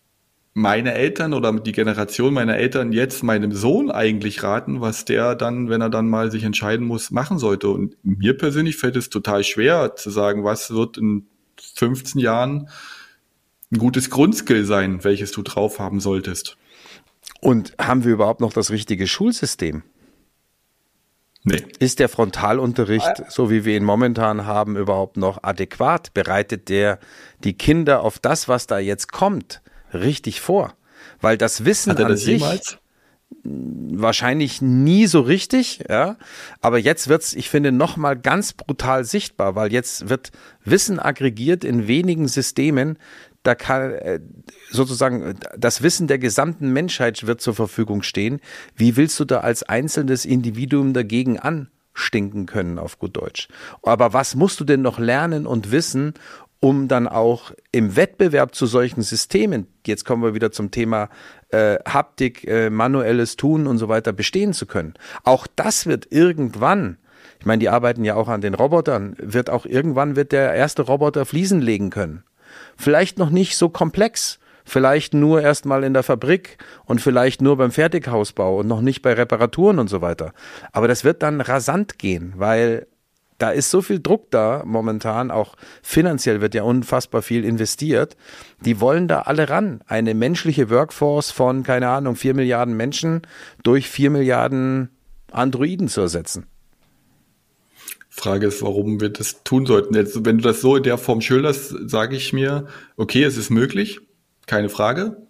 meine Eltern oder die Generation meiner Eltern jetzt meinem Sohn eigentlich raten, was der dann, wenn er dann mal sich entscheiden muss, machen sollte. Und mir persönlich fällt es total schwer zu sagen, was wird in fünfzehn Jahren ein gutes Grundskill sein, welches du drauf haben solltest. Und haben wir überhaupt noch das richtige Schulsystem? Nee. Ist der Frontalunterricht, so wie wir ihn momentan haben, überhaupt noch adäquat? Bereitet der die Kinder auf das, was da jetzt kommt, richtig vor? Weil das Wissen Hat er an das sich jemals? wahrscheinlich nie so richtig, ja. Aber jetzt wird's, ich finde, noch mal ganz brutal sichtbar, weil jetzt wird Wissen aggregiert in wenigen Systemen. Da kann äh, sozusagen das Wissen der gesamten Menschheit wird zur Verfügung stehen. Wie willst du da als einzelnes Individuum dagegen anstinken können, auf gut Deutsch? Aber was musst du denn noch lernen und wissen, um dann auch im Wettbewerb zu solchen Systemen, jetzt kommen wir wieder zum Thema äh, Haptik, äh, manuelles Tun und so weiter, bestehen zu können? Auch das wird irgendwann, ich meine, die arbeiten ja auch an den Robotern, wird auch irgendwann wird der erste Roboter Fliesen legen können. Vielleicht noch nicht so komplex, vielleicht nur erstmal in der Fabrik und vielleicht nur beim Fertighausbau und noch nicht bei Reparaturen und so weiter. Aber das wird dann rasant gehen, weil da ist so viel Druck da momentan, auch finanziell wird ja unfassbar viel investiert. Die wollen da alle ran. Eine menschliche Workforce von, keine Ahnung, vier Milliarden Menschen durch vier Milliarden Androiden zu ersetzen. Frage ist, warum wir das tun sollten. Jetzt, wenn du das so in der Form schilderst, sage ich mir, okay, es ist möglich, keine Frage.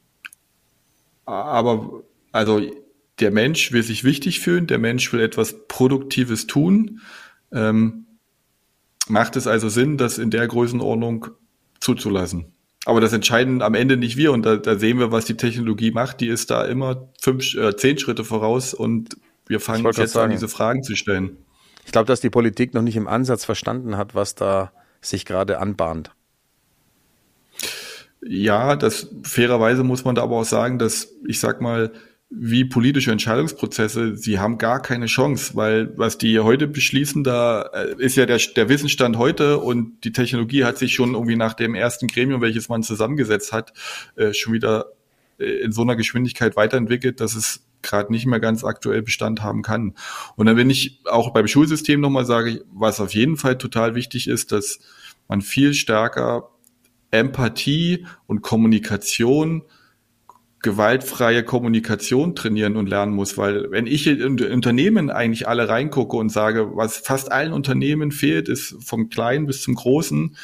Aber also der Mensch will sich wichtig fühlen, der Mensch will etwas Produktives tun. Ähm, macht es also Sinn, das in der Größenordnung zuzulassen? Aber das entscheiden am Ende nicht wir. Und da, da sehen wir, was die Technologie macht. Die ist da immer fünf, äh, zehn Schritte voraus und wir fangen jetzt sagen. an, diese Fragen zu stellen. Ich glaube, dass die Politik noch nicht im Ansatz verstanden hat, was da sich gerade anbahnt. Ja, das fairerweise muss man da aber auch sagen, dass, ich sag mal, wie politische Entscheidungsprozesse, sie haben gar keine Chance, weil was die heute beschließen, da ist ja der, der Wissensstand heute und die Technologie hat sich schon irgendwie nach dem ersten Gremium, welches man zusammengesetzt hat, äh, schon wieder in so einer Geschwindigkeit weiterentwickelt, dass es gerade nicht mehr ganz aktuell Bestand haben kann. Und dann bin ich auch beim Schulsystem nochmal sage, was auf jeden Fall total wichtig ist, dass man viel stärker Empathie und Kommunikation, gewaltfreie Kommunikation trainieren und lernen muss, weil wenn ich in Unternehmen eigentlich alle reingucke und sage, was fast allen Unternehmen fehlt, ist vom Kleinen bis zum Großen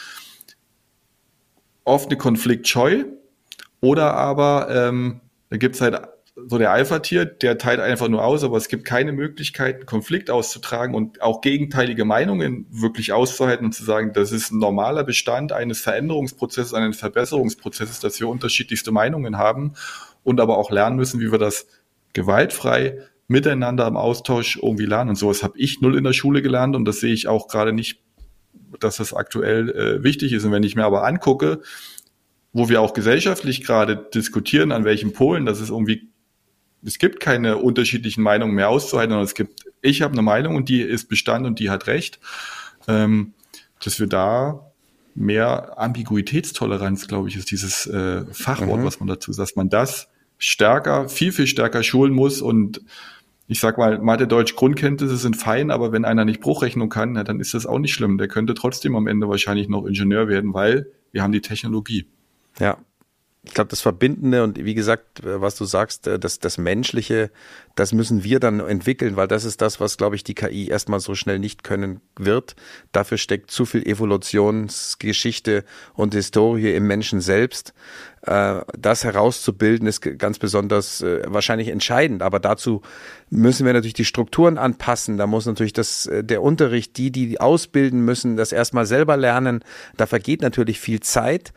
oft eine Konfliktscheu oder aber ähm, da gibt es halt so der Alpha-Tier, der teilt einfach nur aus, aber es gibt keine Möglichkeit, Konflikt auszutragen und auch gegenteilige Meinungen wirklich auszuhalten und zu sagen, das ist ein normaler Bestand eines Veränderungsprozesses, eines Verbesserungsprozesses, dass wir unterschiedlichste Meinungen haben und aber auch lernen müssen, wie wir das gewaltfrei miteinander im Austausch irgendwie lernen. Und sowas habe ich null in der Schule gelernt und das sehe ich auch gerade nicht, dass das aktuell äh, wichtig ist. Und wenn ich mir aber angucke, wo wir auch gesellschaftlich gerade diskutieren, an welchen Polen, dass es irgendwie es gibt keine unterschiedlichen Meinungen mehr auszuhalten, sondern es gibt, ich habe eine Meinung und die ist Bestand und die hat Recht, ähm, dass wir da mehr Ambiguitätstoleranz, glaube ich, ist dieses äh, Fachwort, mhm. was man dazu sagt, dass man das stärker, viel, viel stärker schulen muss und ich sag mal, Mathe, Deutsch, Grundkenntnisse sind fein, aber wenn einer nicht Bruchrechnung kann, na, dann ist das auch nicht schlimm. Der könnte trotzdem am Ende wahrscheinlich noch Ingenieur werden, weil wir haben die Technologie. Ja. Ich glaube, das Verbindende und wie gesagt, was du sagst, das, das Menschliche, das müssen wir dann entwickeln, weil das ist das, was, glaube ich, die K I erstmal so schnell nicht können wird. Dafür steckt zu viel Evolutionsgeschichte und Historie im Menschen selbst. Das herauszubilden ist ganz besonders wahrscheinlich entscheidend, aber dazu müssen wir natürlich die Strukturen anpassen. Da muss natürlich das, der Unterricht, die, die ausbilden müssen, das erstmal selber lernen. Da vergeht natürlich viel Zeit,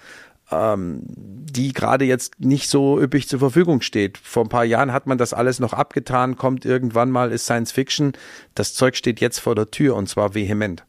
die gerade jetzt nicht so üppig zur Verfügung steht. Vor ein paar Jahren hat man das alles noch abgetan, kommt irgendwann mal, ist Science Fiction. Das Zeug steht jetzt vor der Tür und zwar vehement.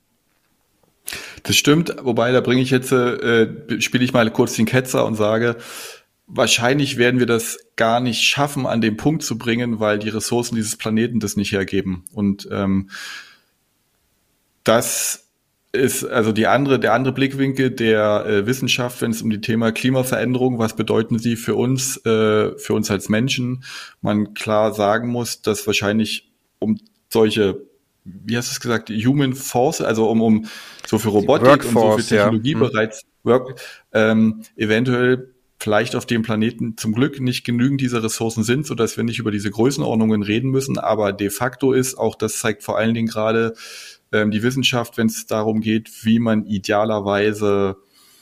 Das stimmt, wobei da bringe ich jetzt, äh, spiele ich mal kurz den Ketzer und sage, wahrscheinlich werden wir das gar nicht schaffen, an den Punkt zu bringen, weil die Ressourcen dieses Planeten das nicht hergeben. Und ähm, das ist also die andere, der andere Blickwinkel der äh, Wissenschaft, wenn es um die Thema Klimaveränderung, was bedeuten sie für uns, äh, für uns als Menschen, man klar sagen muss, dass wahrscheinlich um solche, wie hast du es gesagt, Human Force, also um, um so für Robotik Workforce, und so für Technologie ja. bereits Work, ähm, eventuell vielleicht auf dem Planeten zum Glück nicht genügend dieser Ressourcen sind, so dass wir nicht über diese Größenordnungen reden müssen, aber de facto ist, auch das zeigt vor allen Dingen gerade ähm, die Wissenschaft, wenn es darum geht, wie man idealerweise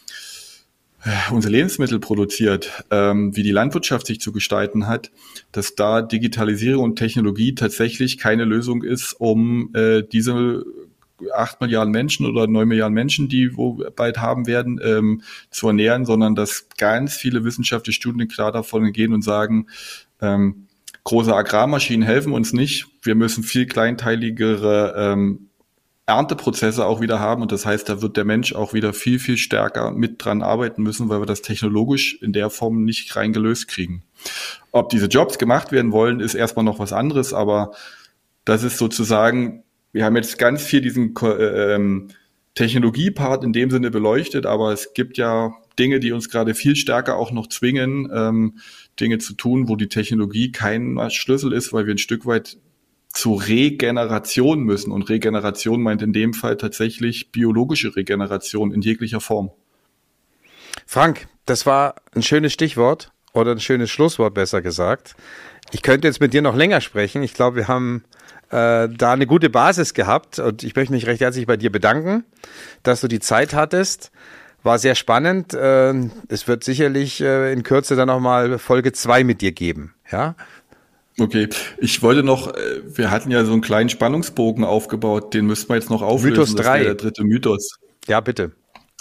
äh, unsere Lebensmittel produziert, ähm, wie die Landwirtschaft sich zu gestalten hat, dass da Digitalisierung und Technologie tatsächlich keine Lösung ist, um äh, diese acht Milliarden Menschen oder neun Milliarden Menschen, die wir bald haben werden, ähm, zu ernähren, sondern dass ganz viele wissenschaftliche Studien klar davon gehen und sagen, ähm, große Agrarmaschinen helfen uns nicht. Wir müssen viel kleinteiligere ähm, Ernteprozesse auch wieder haben. Und das heißt, da wird der Mensch auch wieder viel, viel stärker mit dran arbeiten müssen, weil wir das technologisch in der Form nicht rein gelöst kriegen. Ob diese Jobs gemacht werden wollen, ist erstmal noch was anderes, aber das ist sozusagen, wir haben jetzt ganz viel diesen ähm, Technologiepart in dem Sinne beleuchtet, aber es gibt ja Dinge, die uns gerade viel stärker auch noch zwingen, ähm, Dinge zu tun, wo die Technologie kein Schlüssel ist, weil wir ein Stück weit zur Regeneration müssen. Und Regeneration meint in dem Fall tatsächlich biologische Regeneration in jeglicher Form. Frank, das war ein schönes Stichwort oder ein schönes Schlusswort, besser gesagt. Ich könnte jetzt mit dir noch länger sprechen. Ich glaube, wir haben äh, da eine gute Basis gehabt und ich möchte mich recht herzlich bei dir bedanken, dass du die Zeit hattest. War sehr spannend. Äh, es wird sicherlich äh, in Kürze dann nochmal Folge zwei mit dir geben. Ja. Okay, ich wollte noch, wir hatten ja so einen kleinen Spannungsbogen aufgebaut, den müssten wir jetzt noch auflösen. Mythos drei. Das wäre der dritte Mythos. Ja, bitte.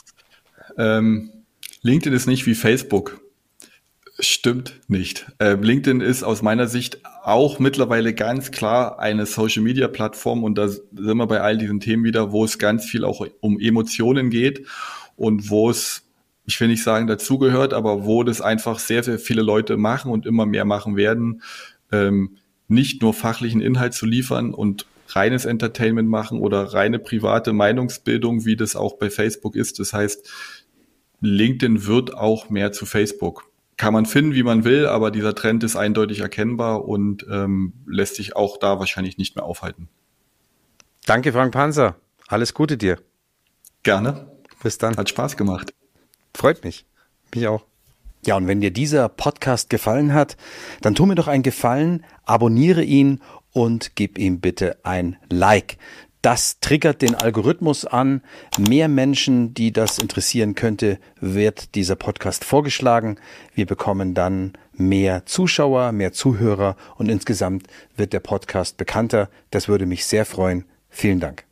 Ähm, LinkedIn ist nicht wie Facebook. Stimmt nicht. Ähm, LinkedIn ist aus meiner Sicht auch mittlerweile ganz klar eine Social-Media-Plattform und da sind wir bei all diesen Themen wieder, wo es ganz viel auch um Emotionen geht und wo es, ich will nicht sagen dazugehört, aber wo das einfach sehr, sehr viele Leute machen und immer mehr machen werden, Ähm, nicht nur fachlichen Inhalt zu liefern und reines Entertainment machen oder reine private Meinungsbildung, wie das auch bei Facebook ist. Das heißt, LinkedIn wird auch mehr zu Facebook. Kann man finden, wie man will, aber dieser Trend ist eindeutig erkennbar und ähm, lässt sich auch da wahrscheinlich nicht mehr aufhalten. Danke, Frank Panzer. Alles Gute dir. Gerne. Bis dann. Hat Spaß gemacht. Freut mich. Mich auch. Ja, und wenn dir dieser Podcast gefallen hat, dann tu mir doch einen Gefallen, abonniere ihn und gib ihm bitte ein Like. Das triggert den Algorithmus an. Mehr Menschen, die das interessieren könnte, wird dieser Podcast vorgeschlagen. Wir bekommen dann mehr Zuschauer, mehr Zuhörer und insgesamt wird der Podcast bekannter. Das würde mich sehr freuen. Vielen Dank.